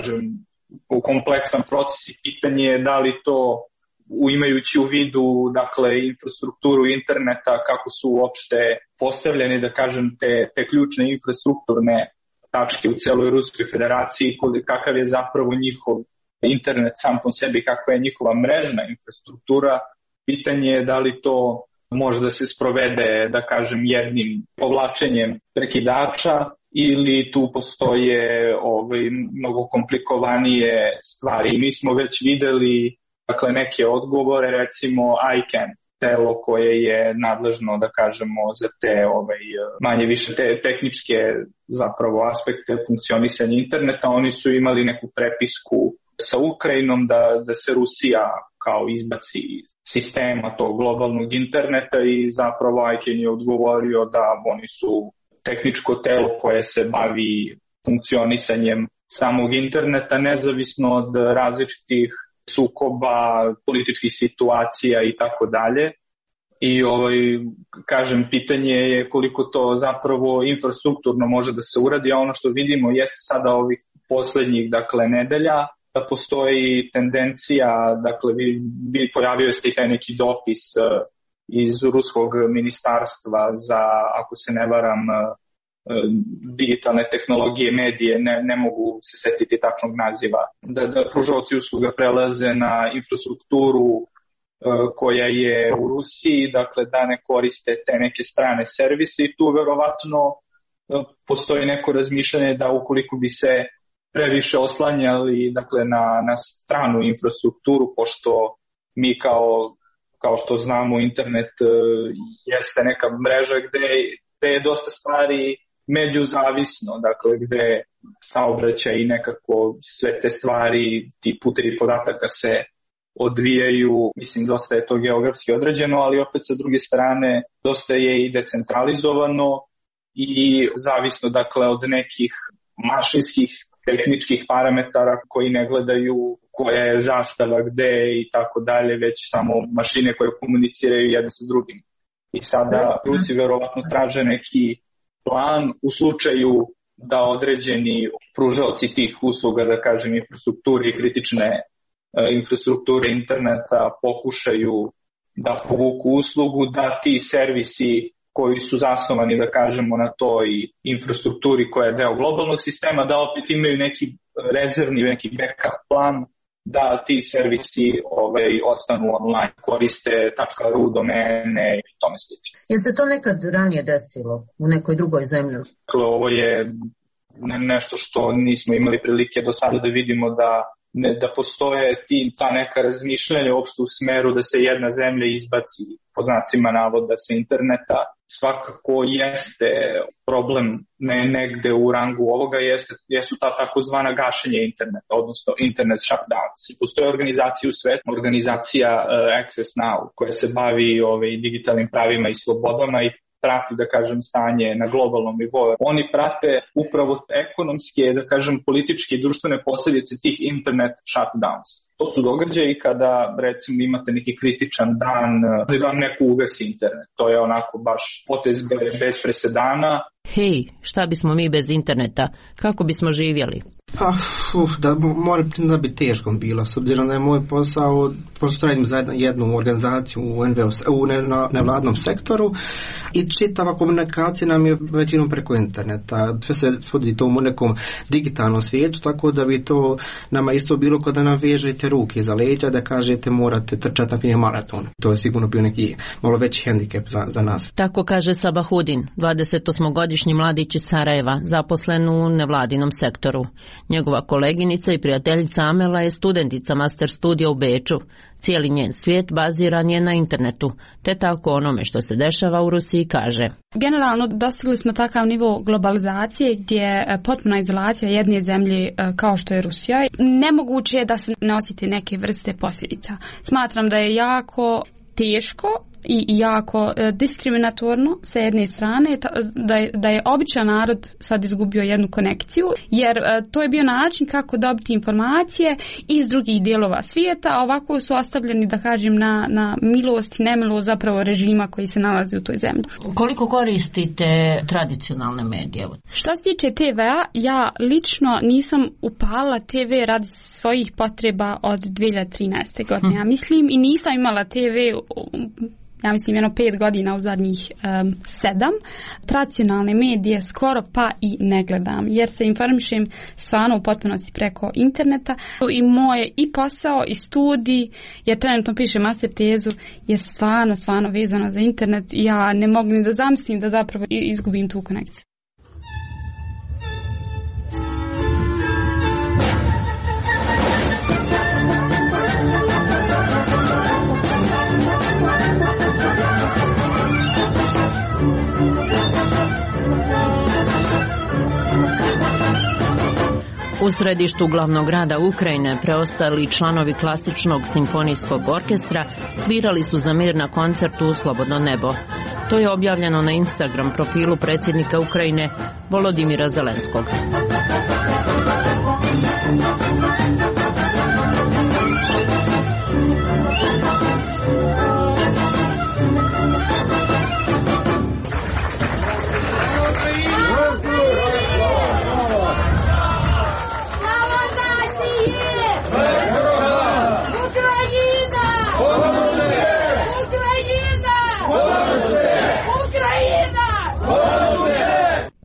kompleksan proces i pitanje je da li to imajući u vidu infrastrukturu interneta, kako su uopšte postavljene te ključne infrastrukturne tačke u celoj Ruskoj federaciji, kakav je zapravo njihov internet sam po sebi, kakva je njihova mrežna infrastruktura. Pitanje je da li to može da se sprovede, jednim povlačenjem prekidača ili tu postoje mnogo komplikovanije stvari. Mi smo već videli neke odgovore, recimo ICANN, telo koje je nadležno, za te manje više te tehničke zapravo aspekte funkcionisanja interneta. Oni su imali neku prepisku sa Ukrajinom da se Rusija kao izbaci iz sistema tog globalnog interneta i zapravo ICANN je odgovorio da oni su tehničko telo koje se bavi funkcionisanjem samog interneta, nezavisno od različitih sukoba, političkih situacija i tako dalje. I kažem, pitanje je koliko to zapravo infrastrukturno može da se uradi, a ono što vidimo jeste sada ovih poslednjih, dakle, nedelja, da postoji tendencija, dakle, pojavio se i taj neki dopis iz ruskog ministarstva za, ako se ne varam, digitalne tehnologije, medije, ne mogu se setiti tačnog naziva, da pružaoci usluga prelaze na infrastrukturu koja je u Rusiji, dakle da ne koriste te neke strane servise i tu verovatno postoji neko razmišljanje da ukoliko bi se previše oslanjali, dakle, na stranu infrastrukturu, pošto mi kao što znamo internet jeste neka mreža gde je dosta stvari međuzavisno, dakle gde saobraćaj i nekako sve te stvari, ti putevi podataka se odvijaju, mislim dosta je to geografski određeno, ali opet sa druge strane dosta je i decentralizovano i zavisno, dakle, od nekih mašinskih tehničkih parametara koji ne gledaju koja je zastava gde i tako dalje, već samo mašine koje komuniciraju jedne sa drugim. I sada Rusi verovatno traže neki plan u slučaju da određeni pružaoci tih usluga, da kažem, infrastrukture i kritične infrastrukture interneta pokušaju da povuku uslugu, da ti servisi koji su zasnovani, da kažemo, na toj infrastrukturi koja je deo globalnog sistema, da opet imaju neki rezervni, neki backup plan, da ti servisi ostanu online, koriste .ru domene i tome slično. Je se to nekad ranije desilo u nekoj drugoj zemlji? Ovo je nešto što nismo imali prilike do sada da vidimo da postoje ta neka razmišljanja uopšte u smeru da se jedna zemlja izbaci, po znacima navoda, sa interneta. Svakako jeste problem negde u rangu ovoga, jesu ta takozvana gašenja interneta, odnosno internet shutdowns. Postoje organizacija u svetu, organizacija Access Now, koja se bavi digitalnim pravima i slobodama i prati, da kažem, stanje na globalnom nivou. Oni prate upravo ekonomske, da kažem, političke i društvene posljedice tih internet shutdowns. To su događaji kada, recimo, imate neki kritičan dan, da vam neko ugasi internet. To je onako baš potez bez presedana. Hej, šta bismo mi bez interneta? Kako bismo živjeli? Moram da bi teško bilo, s obzirom da je moj posao, pošto radim za jednu organizaciju u nevladnom sektoru i čitava komunikacija nam je većinom preko interneta. Sve se svodi to u nekom digitalnom svijetu, tako da bi to nama isto bilo kada nam vežete ruke za leđa, da kažete morate trčati na maraton. To je sigurno bio neki malo veći hendikep za nas. Tako kaže Sabahudin, 28-godišnji mladić iz Sarajeva, zaposlen u nevladinom sektoru. Njegova koleginica i prijateljica Amela je studentica master studija u Beču. Cijeli njen svijet baziran je na internetu, te tako onome što se dešava u Rusiji kaže. Generalno dostigli smo takav nivo globalizacije gdje je potpuna izolacija jedne zemlje kao što je Rusija. Nemoguće je da se ne osjeti neke vrste posljedica. Smatram da je jako teško i jako diskriminatorno sa jedne strane da je običan narod sad izgubio jednu konekciju, jer to je bio način kako dobiti informacije iz drugih dijelova svijeta, a ovako su ostavljeni, da kažem, na milost i nemilost zapravo režima koji se nalazi u toj zemlji. Koliko koristite tradicionalne medije? Što se tiče TV-a, ja lično nisam upala TV radi svojih potreba od 2013. godine. Ja mislim, i nisam imala TV ja mislim 5 godina u zadnjih 7. Tradicionalne medije skoro pa i ne gledam, jer se informišem stvarno u potpunosti preko interneta i moje i posao i studij, jer trenutno pišem master tezu, je stvarno vezano za internet i ja ne mogu ni da zamislim da zapravo izgubim tu konekciju. U središtu glavnog grada Ukrajine preostali članovi klasičnog simfonijskog orkestra svirali su za mir na koncertu u Slobodno nebo. To je objavljeno na Instagram profilu predsjednika Ukrajine Volodimira Zelenskog.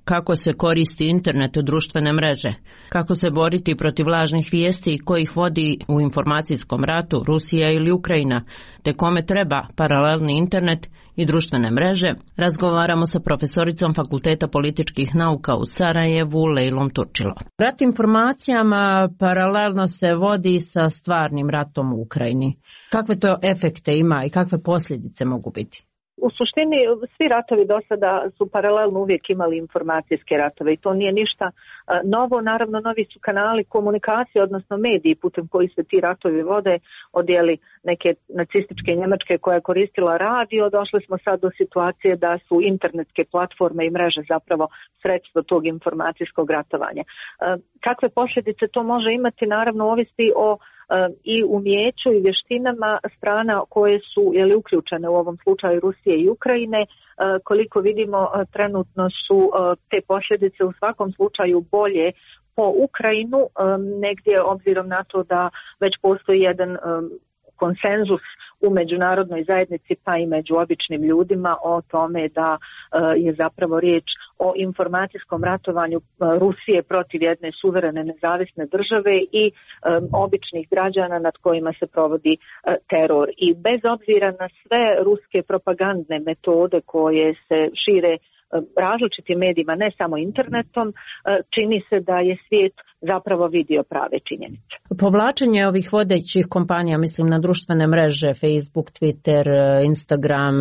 kako se koristi internet u društvene mreže, kako se boriti protiv lažnih vijesti kojih vodi u informacijskom ratu Rusija ili Ukrajina, te kome treba paralelni internet i društvene mreže, razgovaramo sa profesoricom Fakulteta političkih nauka u Sarajevu, Lejlom Turčilo. Rat informacijama paralelno se vodi sa stvarnim ratom u Ukrajini. Kakve to efekte ima i kakve posljedice mogu biti? U suštini svi ratovi do sada su paralelno uvijek imali informacijske ratove i to nije ništa novo. Naravno, novi su kanali komunikacije, odnosno mediji putem koji se ti ratovi vode, odjeli neke nacističke Njemačke koja je koristila radio. Došli smo sad do situacije da su internetske platforme i mreže zapravo sredstvo tog informacijskog ratovanja. Kakve posljedice to može imati, naravno ovisi o i umjeću i vještinama strana koje su uključene u ovom slučaju Rusije i Ukrajine. Koliko vidimo, trenutno su te posljedice u svakom slučaju bolje po Ukrajinu, negdje obzirom na to da već postoji jedan konsenzus u međunarodnoj zajednici pa i među običnim ljudima o tome da je zapravo riječ o informacijskom ratovanju Rusije protiv jedne suverene nezavisne države i običnih građana nad kojima se provodi teror. I bez obzira na sve ruske propagandne metode koje se šire različitim medijima, ne samo internetom, čini se da je svijet zapravo vidio prave činjenice. Povlačenje ovih vodećih kompanija, mislim na društvene mreže, Facebook, Twitter, Instagram,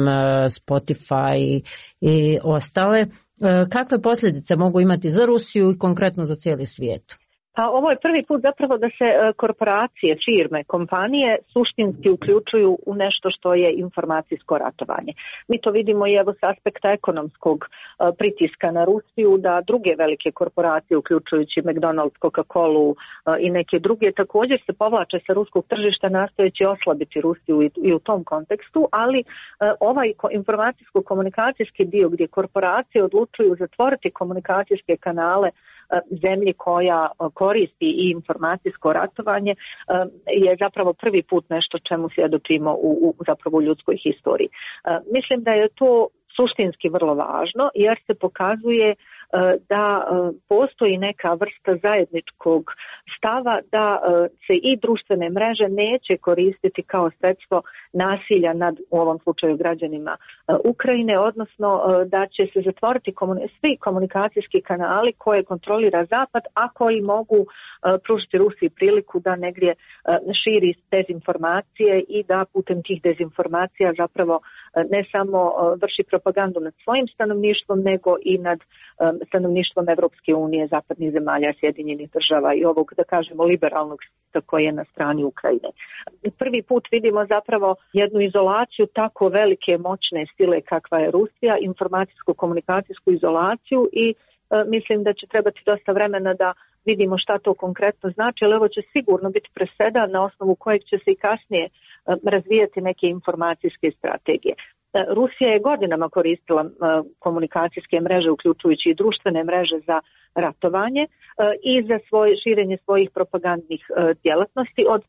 Spotify i ostale, kakve posljedice mogu imati za Rusiju i konkretno za cijeli svijet? Pa ovo je prvi put zapravo da se korporacije, firme, kompanije suštinski uključuju u nešto što je informacijsko ratovanje. Mi to vidimo i evo s aspekta ekonomskog pritiska na Rusiju, da druge velike korporacije, uključujući McDonald's, Coca-Colu i neke druge, također se povlače sa ruskog tržišta nastojeći oslabiti Rusiju i u tom kontekstu, ali ovaj informacijsko-komunikacijski dio gdje korporacije odlučuju zatvoriti komunikacijske kanale zemlji koja koristi i informacijsko ratovanje je zapravo prvi put nešto čemu svjedočimo zapravo u ljudskoj historiji. Mislim da je to suštinski vrlo važno jer se pokazuje da postoji neka vrsta zajedničkog stava da se i društvene mreže neće koristiti kao sredstvo nasilja nad, u ovom slučaju, građanima Ukrajine, odnosno da će se zatvoriti svi komunikacijski kanali koje kontrolira Zapad, a koji mogu pružiti Rusiji priliku da negdje širi dezinformacije i da putem tih dezinformacija zapravo ne samo vrši propagandu nad svojim stanovništvom, nego i nad stanovništvom Evropske unije, zapadnih zemalja, Sjedinjenih država i ovog, da kažemo, liberalnog svijeta koji je na strani Ukrajine. Prvi put vidimo zapravo jednu izolaciju tako velike moćne sile kakva je Rusija, informacijsko-komunikacijsku izolaciju i mislim da će trebati dosta vremena da vidimo šta to konkretno znači, ali ovo će sigurno biti presedan na osnovu kojeg će se i kasnije razvijati neke informacijske strategije. Rusija je godinama koristila komunikacijske mreže, uključujući i društvene mreže za ratovanje i za širenje svojih propagandnih djelatnosti od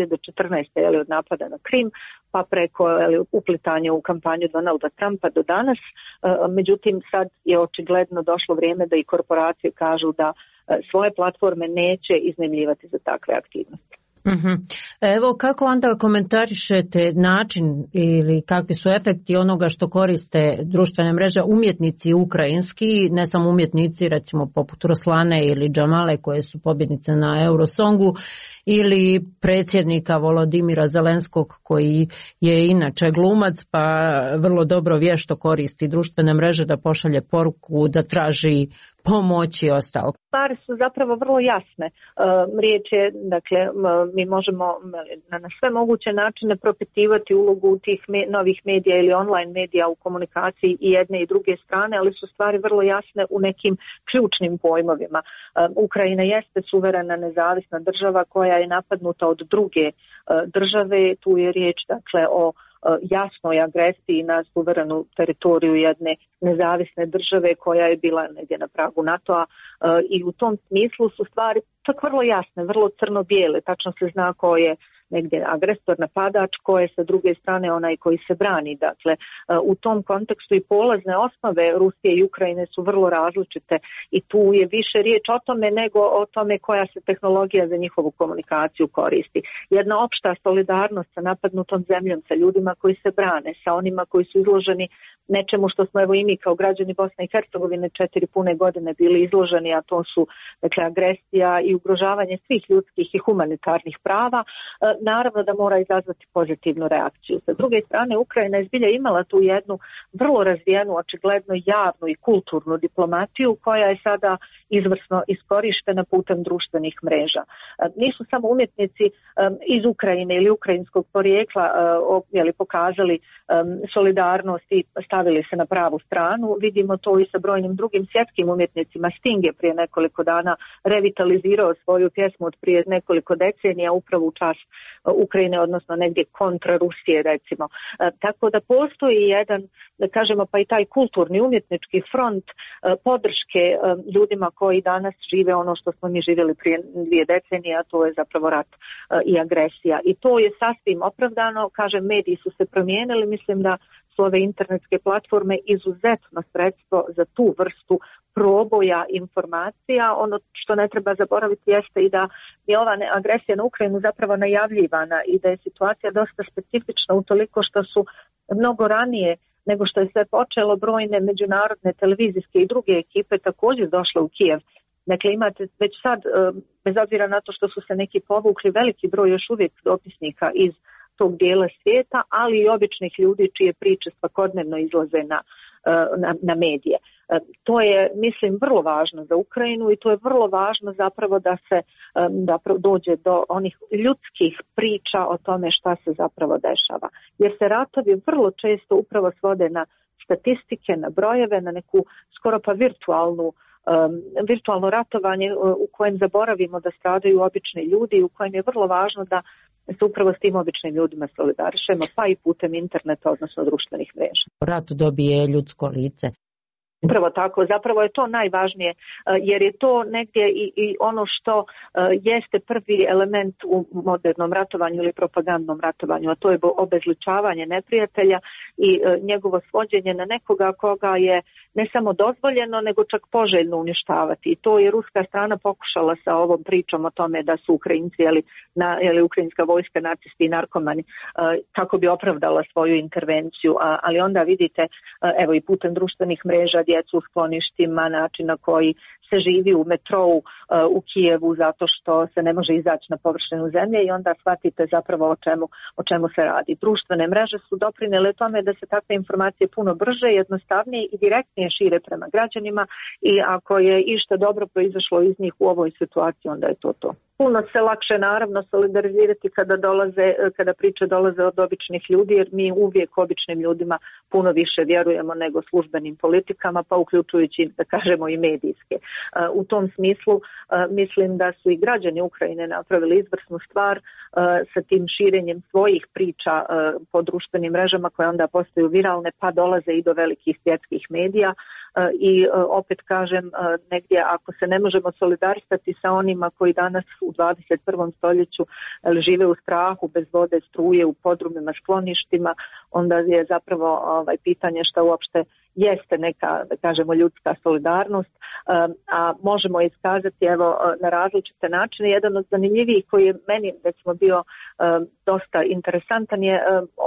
2014. Od napada na Krim pa preko uplitanja u kampanju Donalda Trumpa do danas. Međutim, sad je očigledno došlo vrijeme da i korporacije kažu da svoje platforme neće iznajmljivati za takve aktivnosti. Evo, kako onda komentarišete način ili kakvi su efekti onoga što koriste društvene mreže umjetnici ukrajinski, ne samo umjetnici recimo poput Ruslane ili Džamale koje su pobjednice na Eurosongu, ili predsjednika Volodimira Zelenskog koji je inače glumac pa vrlo dobro vješto koristi društvene mreže da pošalje poruku, da traži pomoć i ostalo. Stvari su zapravo vrlo jasne. Riječ je, dakle, mi možemo na sve moguće načine propitivati ulogu tih novih medija ili online medija u komunikaciji i jedne i druge strane, ali su stvari vrlo jasne u nekim ključnim pojmovima. Ukrajina jeste suverena nezavisna država koja je napadnuta od druge države. Tu je riječ, dakle, o jasnoj agresiji na suverenu teritoriju jedne nezavisne države koja je bila negdje na pragu NATO-a i u tom smislu su stvari tako vrlo jasne, vrlo crno-bijele, tačno se zna ko je negdje agresor, napadač, ko je sa druge strane onaj koji se brani. Dakle, u tom kontekstu i polazne osnove Rusije i Ukrajine su vrlo različite i tu je više riječ o tome nego o tome koja se tehnologija za njihovu komunikaciju koristi. Jedna opšta solidarnost sa napadnutom zemljom, sa ljudima koji se brane, sa onima koji su izloženi nečemu što smo evo i mi kao građani Bosne i Hercegovine 4 pune godine bili izloženi, a to su dakle agresija i ugrožavanje svih ljudskih i humanitarnih prava, naravno da mora izazvati pozitivnu reakciju. Sa druge strane, Ukrajina je zbilja imala tu jednu vrlo razvijenu, očigledno javnu i kulturnu diplomatiju koja je sada izvrsno iskorištena putem društvenih mreža. Nisu samo umjetnici iz Ukrajine ili ukrajinskog porijekla pokazali solidarnost i stavili se na pravu stranu. Vidimo to i sa brojnim drugim svjetskim umjetnicima. Sting je prije nekoliko dana revitalizirao svoju pjesmu od prije nekoliko decenija upravo u čast Ukrajine, odnosno negdje kontra Rusije recimo. Tako da postoji jedan, da kažemo, pa i taj kulturni umjetnički front podrške ljudima koji danas žive ono što smo mi živjeli prije 2 decenije, a to je zapravo rat i agresija. I to je sasvim opravdano, kažem, mediji su se promijenili, mislim da su ove internetske platforme izuzetno sredstvo za tu vrstu proboja informacija. Ono što ne treba zaboraviti jeste i da je ova agresija na Ukrajinu zapravo najavljivana i da je situacija dosta specifična utoliko što su mnogo ranije nego što je sve počelo brojne međunarodne televizijske i druge ekipe također došle u Kijev. Dakle, imate već sad, bez obzira na to što su se neki povukli, veliki broj još uvijek dopisnika iz tog dijela svijeta, ali i običnih ljudi čije priče svakodnevno izlaze na medije. To je, mislim, vrlo važno za Ukrajinu i to je vrlo važno zapravo da se dođe do onih ljudskih priča o tome šta se zapravo dešava. Jer se ratovi vrlo često upravo svode na statistike, na brojeve, na neku skoro pa virtualno ratovanje u kojem zaboravimo da stradaju obični ljudi, u kojem je vrlo važno da se upravo s tim običnim ljudima solidarišemo, pa i putem interneta, odnosno društvenih mreža. Rat dobije ljudsko lice. Upravo tako, zapravo je to najvažnije, jer je to negdje i ono što jeste prvi element u modernom ratovanju ili propagandnom ratovanju, a to je obezličavanje neprijatelja i njegovo svođenje na nekoga koga je ne samo dozvoljeno, nego čak poželjno uništavati. I to je ruska strana pokušala sa ovom pričom o tome da su Ukrajinci ili ukrajinska vojska, nacisti i narkomani, kako bi opravdala svoju intervenciju. Ali onda vidite, evo i putem društvenih mreža, djecu u skloništima, način na koji se živi u metrou u Kijevu zato što se ne može izaći na površinu zemlje i onda shvatite zapravo o čemu se radi. Društvene mreže su doprinijele tome da se takve informacije puno brže, jednostavnije i direktnije šire prema građanima i ako je išta dobro proizašlo iz njih u ovoj situaciji, onda je to to. Puno se lakše naravno solidarizirati kada priče dolaze od običnih ljudi, jer mi uvijek običnim ljudima puno više vjerujemo nego službenim politikama, pa uključujući, da kažemo, i medijske. U tom smislu mislim da su i građani Ukrajine napravili izvrsnu stvar sa tim širenjem svojih priča po društvenim mrežama koje onda postaju viralne, pa dolaze i do velikih svjetskih medija. I opet kažem, negdje ako se ne možemo solidarisati sa onima koji danas u 21. stoljeću žive u strahu, bez vode, struje, u podrumima, skloništima, onda je zapravo pitanje šta uopšte jeste neka, da kažemo, ljudska solidarnost, a možemo iskazati evo na različite načine. Jedan od zanimljivijih koji je meni recimo bio dosta interesantan je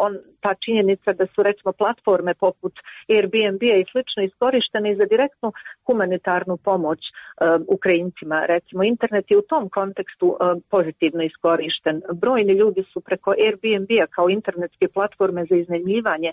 ta činjenica da su recimo platforme poput Airbnb-a i slično iskorištene za direktnu humanitarnu pomoć Ukrajincima. Recimo internet je u tom kontekstu pozitivno iskorišten. Brojni ljudi su preko Airbnb-a kao internetske platforme za iznajmljivanje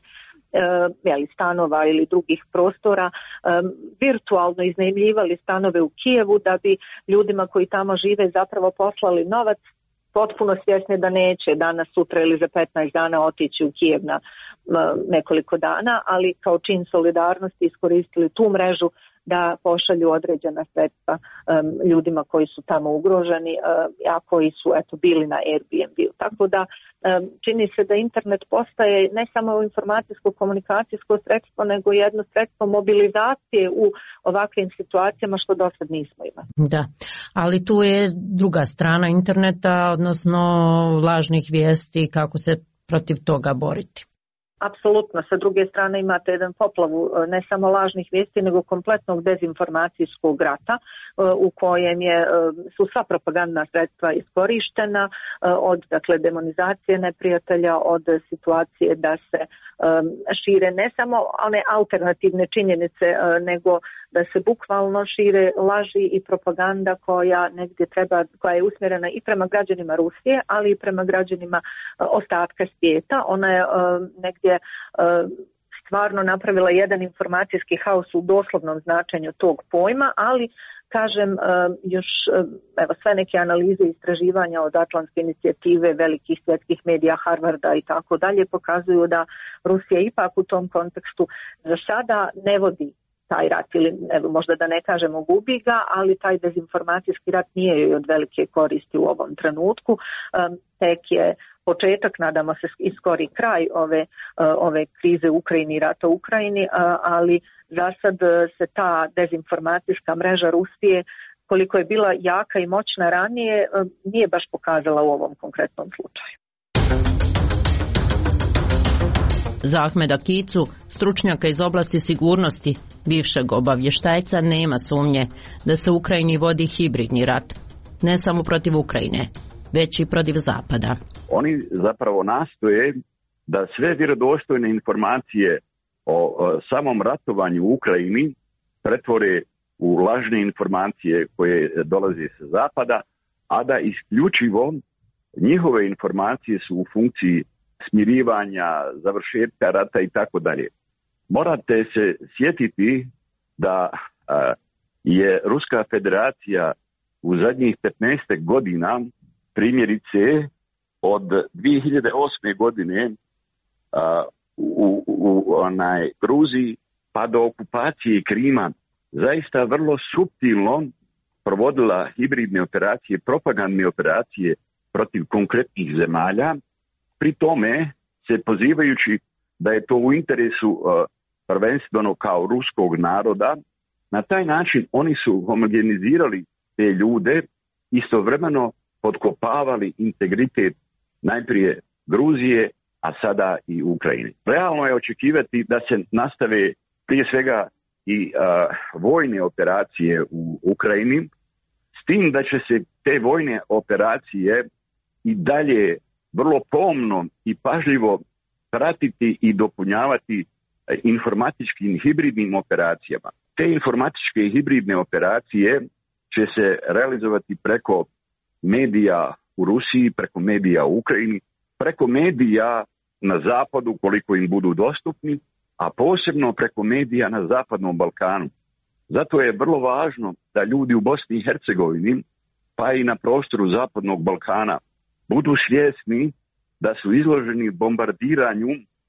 stanova ili drugih prostora virtualno iznajmljivali stanove u Kijevu da bi ljudima koji tamo žive zapravo poslali novac, potpuno svjesni da neće danas, sutra ili za 15 dana otići u Kijev na nekoliko dana, ali kao čin solidarnosti iskoristili tu mrežu da pošalju određena sredstva ljudima koji su tamo ugroženi, a koji su bili na Airbnb-u. Tako da čini se da internet postaje ne samo informacijsko-komunikacijsko sredstvo, nego jedno sredstvo mobilizacije u ovakvim situacijama što do sad nismo imali. Da, ali tu je druga strana interneta, odnosno lažnih vijesti, kako se protiv toga boriti. Apsolutno, sa druge strane imate jedan poplavu ne samo lažnih vijesti, nego kompletnog dezinformacijskog rata u kojem su sva propagandna sredstva iskorištena, od demonizacije neprijatelja, od situacije da se šire ne samo one alternativne činjenice, nego da se bukvalno šire laži i propaganda koja je usmjerena i prema građanima Rusije, ali i prema građanima ostatka svijeta. Ona je negdje stvarno napravila jedan informacijski haos u doslovnom značenju tog pojma, ali kažem, još sve neke analize i istraživanja od Atlantske inicijative, velikih svjetskih medija, Harvarda i tako dalje pokazuju da Rusija ipak u tom kontekstu za sada ne vodi taj rat, ili možda da ne kažemo gubi ga, ali taj dezinformacijski rat nije joj od velike koristi u ovom trenutku. Tek je početak, nadamo se i skori kraj ove krize u Ukrajini i rata u Ukrajini, ali za sad se ta dezinformacijska mreža Rusije, koliko je bila jaka i moćna ranije, nije baš pokazala u ovom konkretnom slučaju. Za Ahmeda Kicu, stručnjaka iz oblasti sigurnosti, bivšeg obavještajca, nema sumnje da se u Ukrajini vodi hibridni rat, ne samo protiv Ukrajine, već i protiv Zapada. Oni zapravo nastoje da sve vjerodostojne informacije o samom ratovanju u Ukrajini pretvore u lažne informacije koje dolaze sa Zapada, a da isključivo njihove informacije su u funkciji smirivanja, završetka rata i tako dalje. Morate se sjetiti da je Ruska federacija u zadnjih 15 godina, primjerice od 2008. godine u Gruziji pa do okupacije Krima zaista vrlo suptilno provodila hibridne operacije, propagandne operacije protiv konkretnih zemalja, pri tome se pozivajući da je to u interesu prvenstveno kao ruskog naroda. Na taj način oni su homogenizirali te ljude, istovremeno potkopavali integritet najprije Gruzije, a sada i Ukrajine. Realno je očekivati da se nastave prije svega i vojne operacije u Ukrajini, s tim da će se te vojne operacije i dalje vrlo pomno i pažljivo pratiti i dopunjavati informatičkim hibridnim operacijama. Te informatičke i hibridne operacije će se realizovati preko medija u Rusiji, preko medija u Ukrajini, preko medija na zapadu koliko im budu dostupni, a posebno preko medija na Zapadnom Balkanu. Zato je vrlo važno da ljudi u Bosni i Hercegovini, pa i na prostoru Zapadnog Balkana, budu svjesni da su izloženi bombardiranju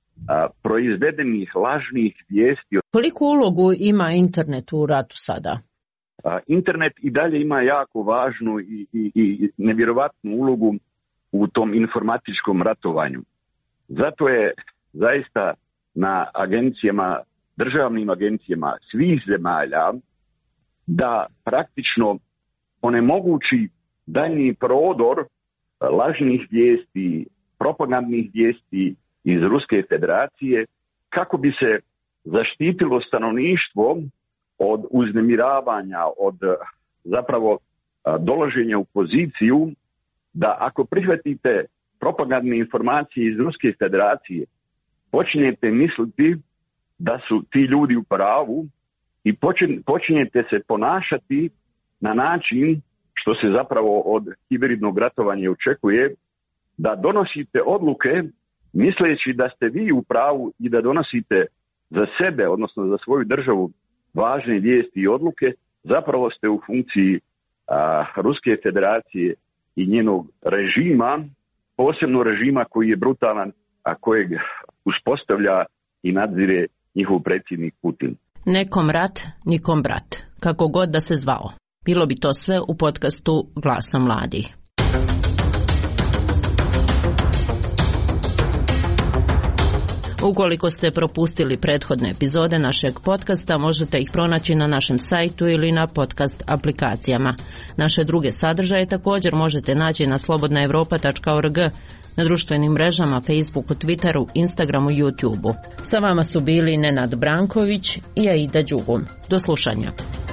proizvedenih lažnih vijesti. Koliku ulogu ima internet u ratu sada? Internet i dalje ima jako važnu i nevjerovatnu ulogu u tom informatičkom ratovanju. Zato je zaista na agencijama, državnim agencijama svih zemalja da praktično onemogući daljnji prodor lažnih vijesti, propagandnih vijesti iz Ruske federacije, kako bi se zaštitilo stanovništvo od uznemiravanja, od zapravo dolaženja u poziciju da ako prihvatite propagandne informacije iz Ruske federacije, počinjete misliti da su ti ljudi u pravu i počinjete se ponašati na način što se zapravo od hibridnog ratovanja očekuje, da donosite odluke misleći da ste vi u pravu i da donosite za sebe, odnosno za svoju državu, važne vijesti i odluke, zapravo ste u funkciji Ruske federacije i njenog režima, posebno režima koji je brutalan, a kojeg uspostavlja i nadzire njihov predsjednik Putin. Nekom rat, nikom brat, kako god da se zvao. Bilo bi to sve u podcastu Glasom mladih. Ukoliko ste propustili prethodne epizode našeg podcasta, možete ih pronaći na našem sajtu ili na podcast aplikacijama. Naše druge sadržaje također možete naći na slobodnaevropa.org, na društvenim mrežama Facebooku, Twitteru, Instagramu i YouTubeu. Sa vama su bili Nenad Branković i Aida Đugum. Do slušanja.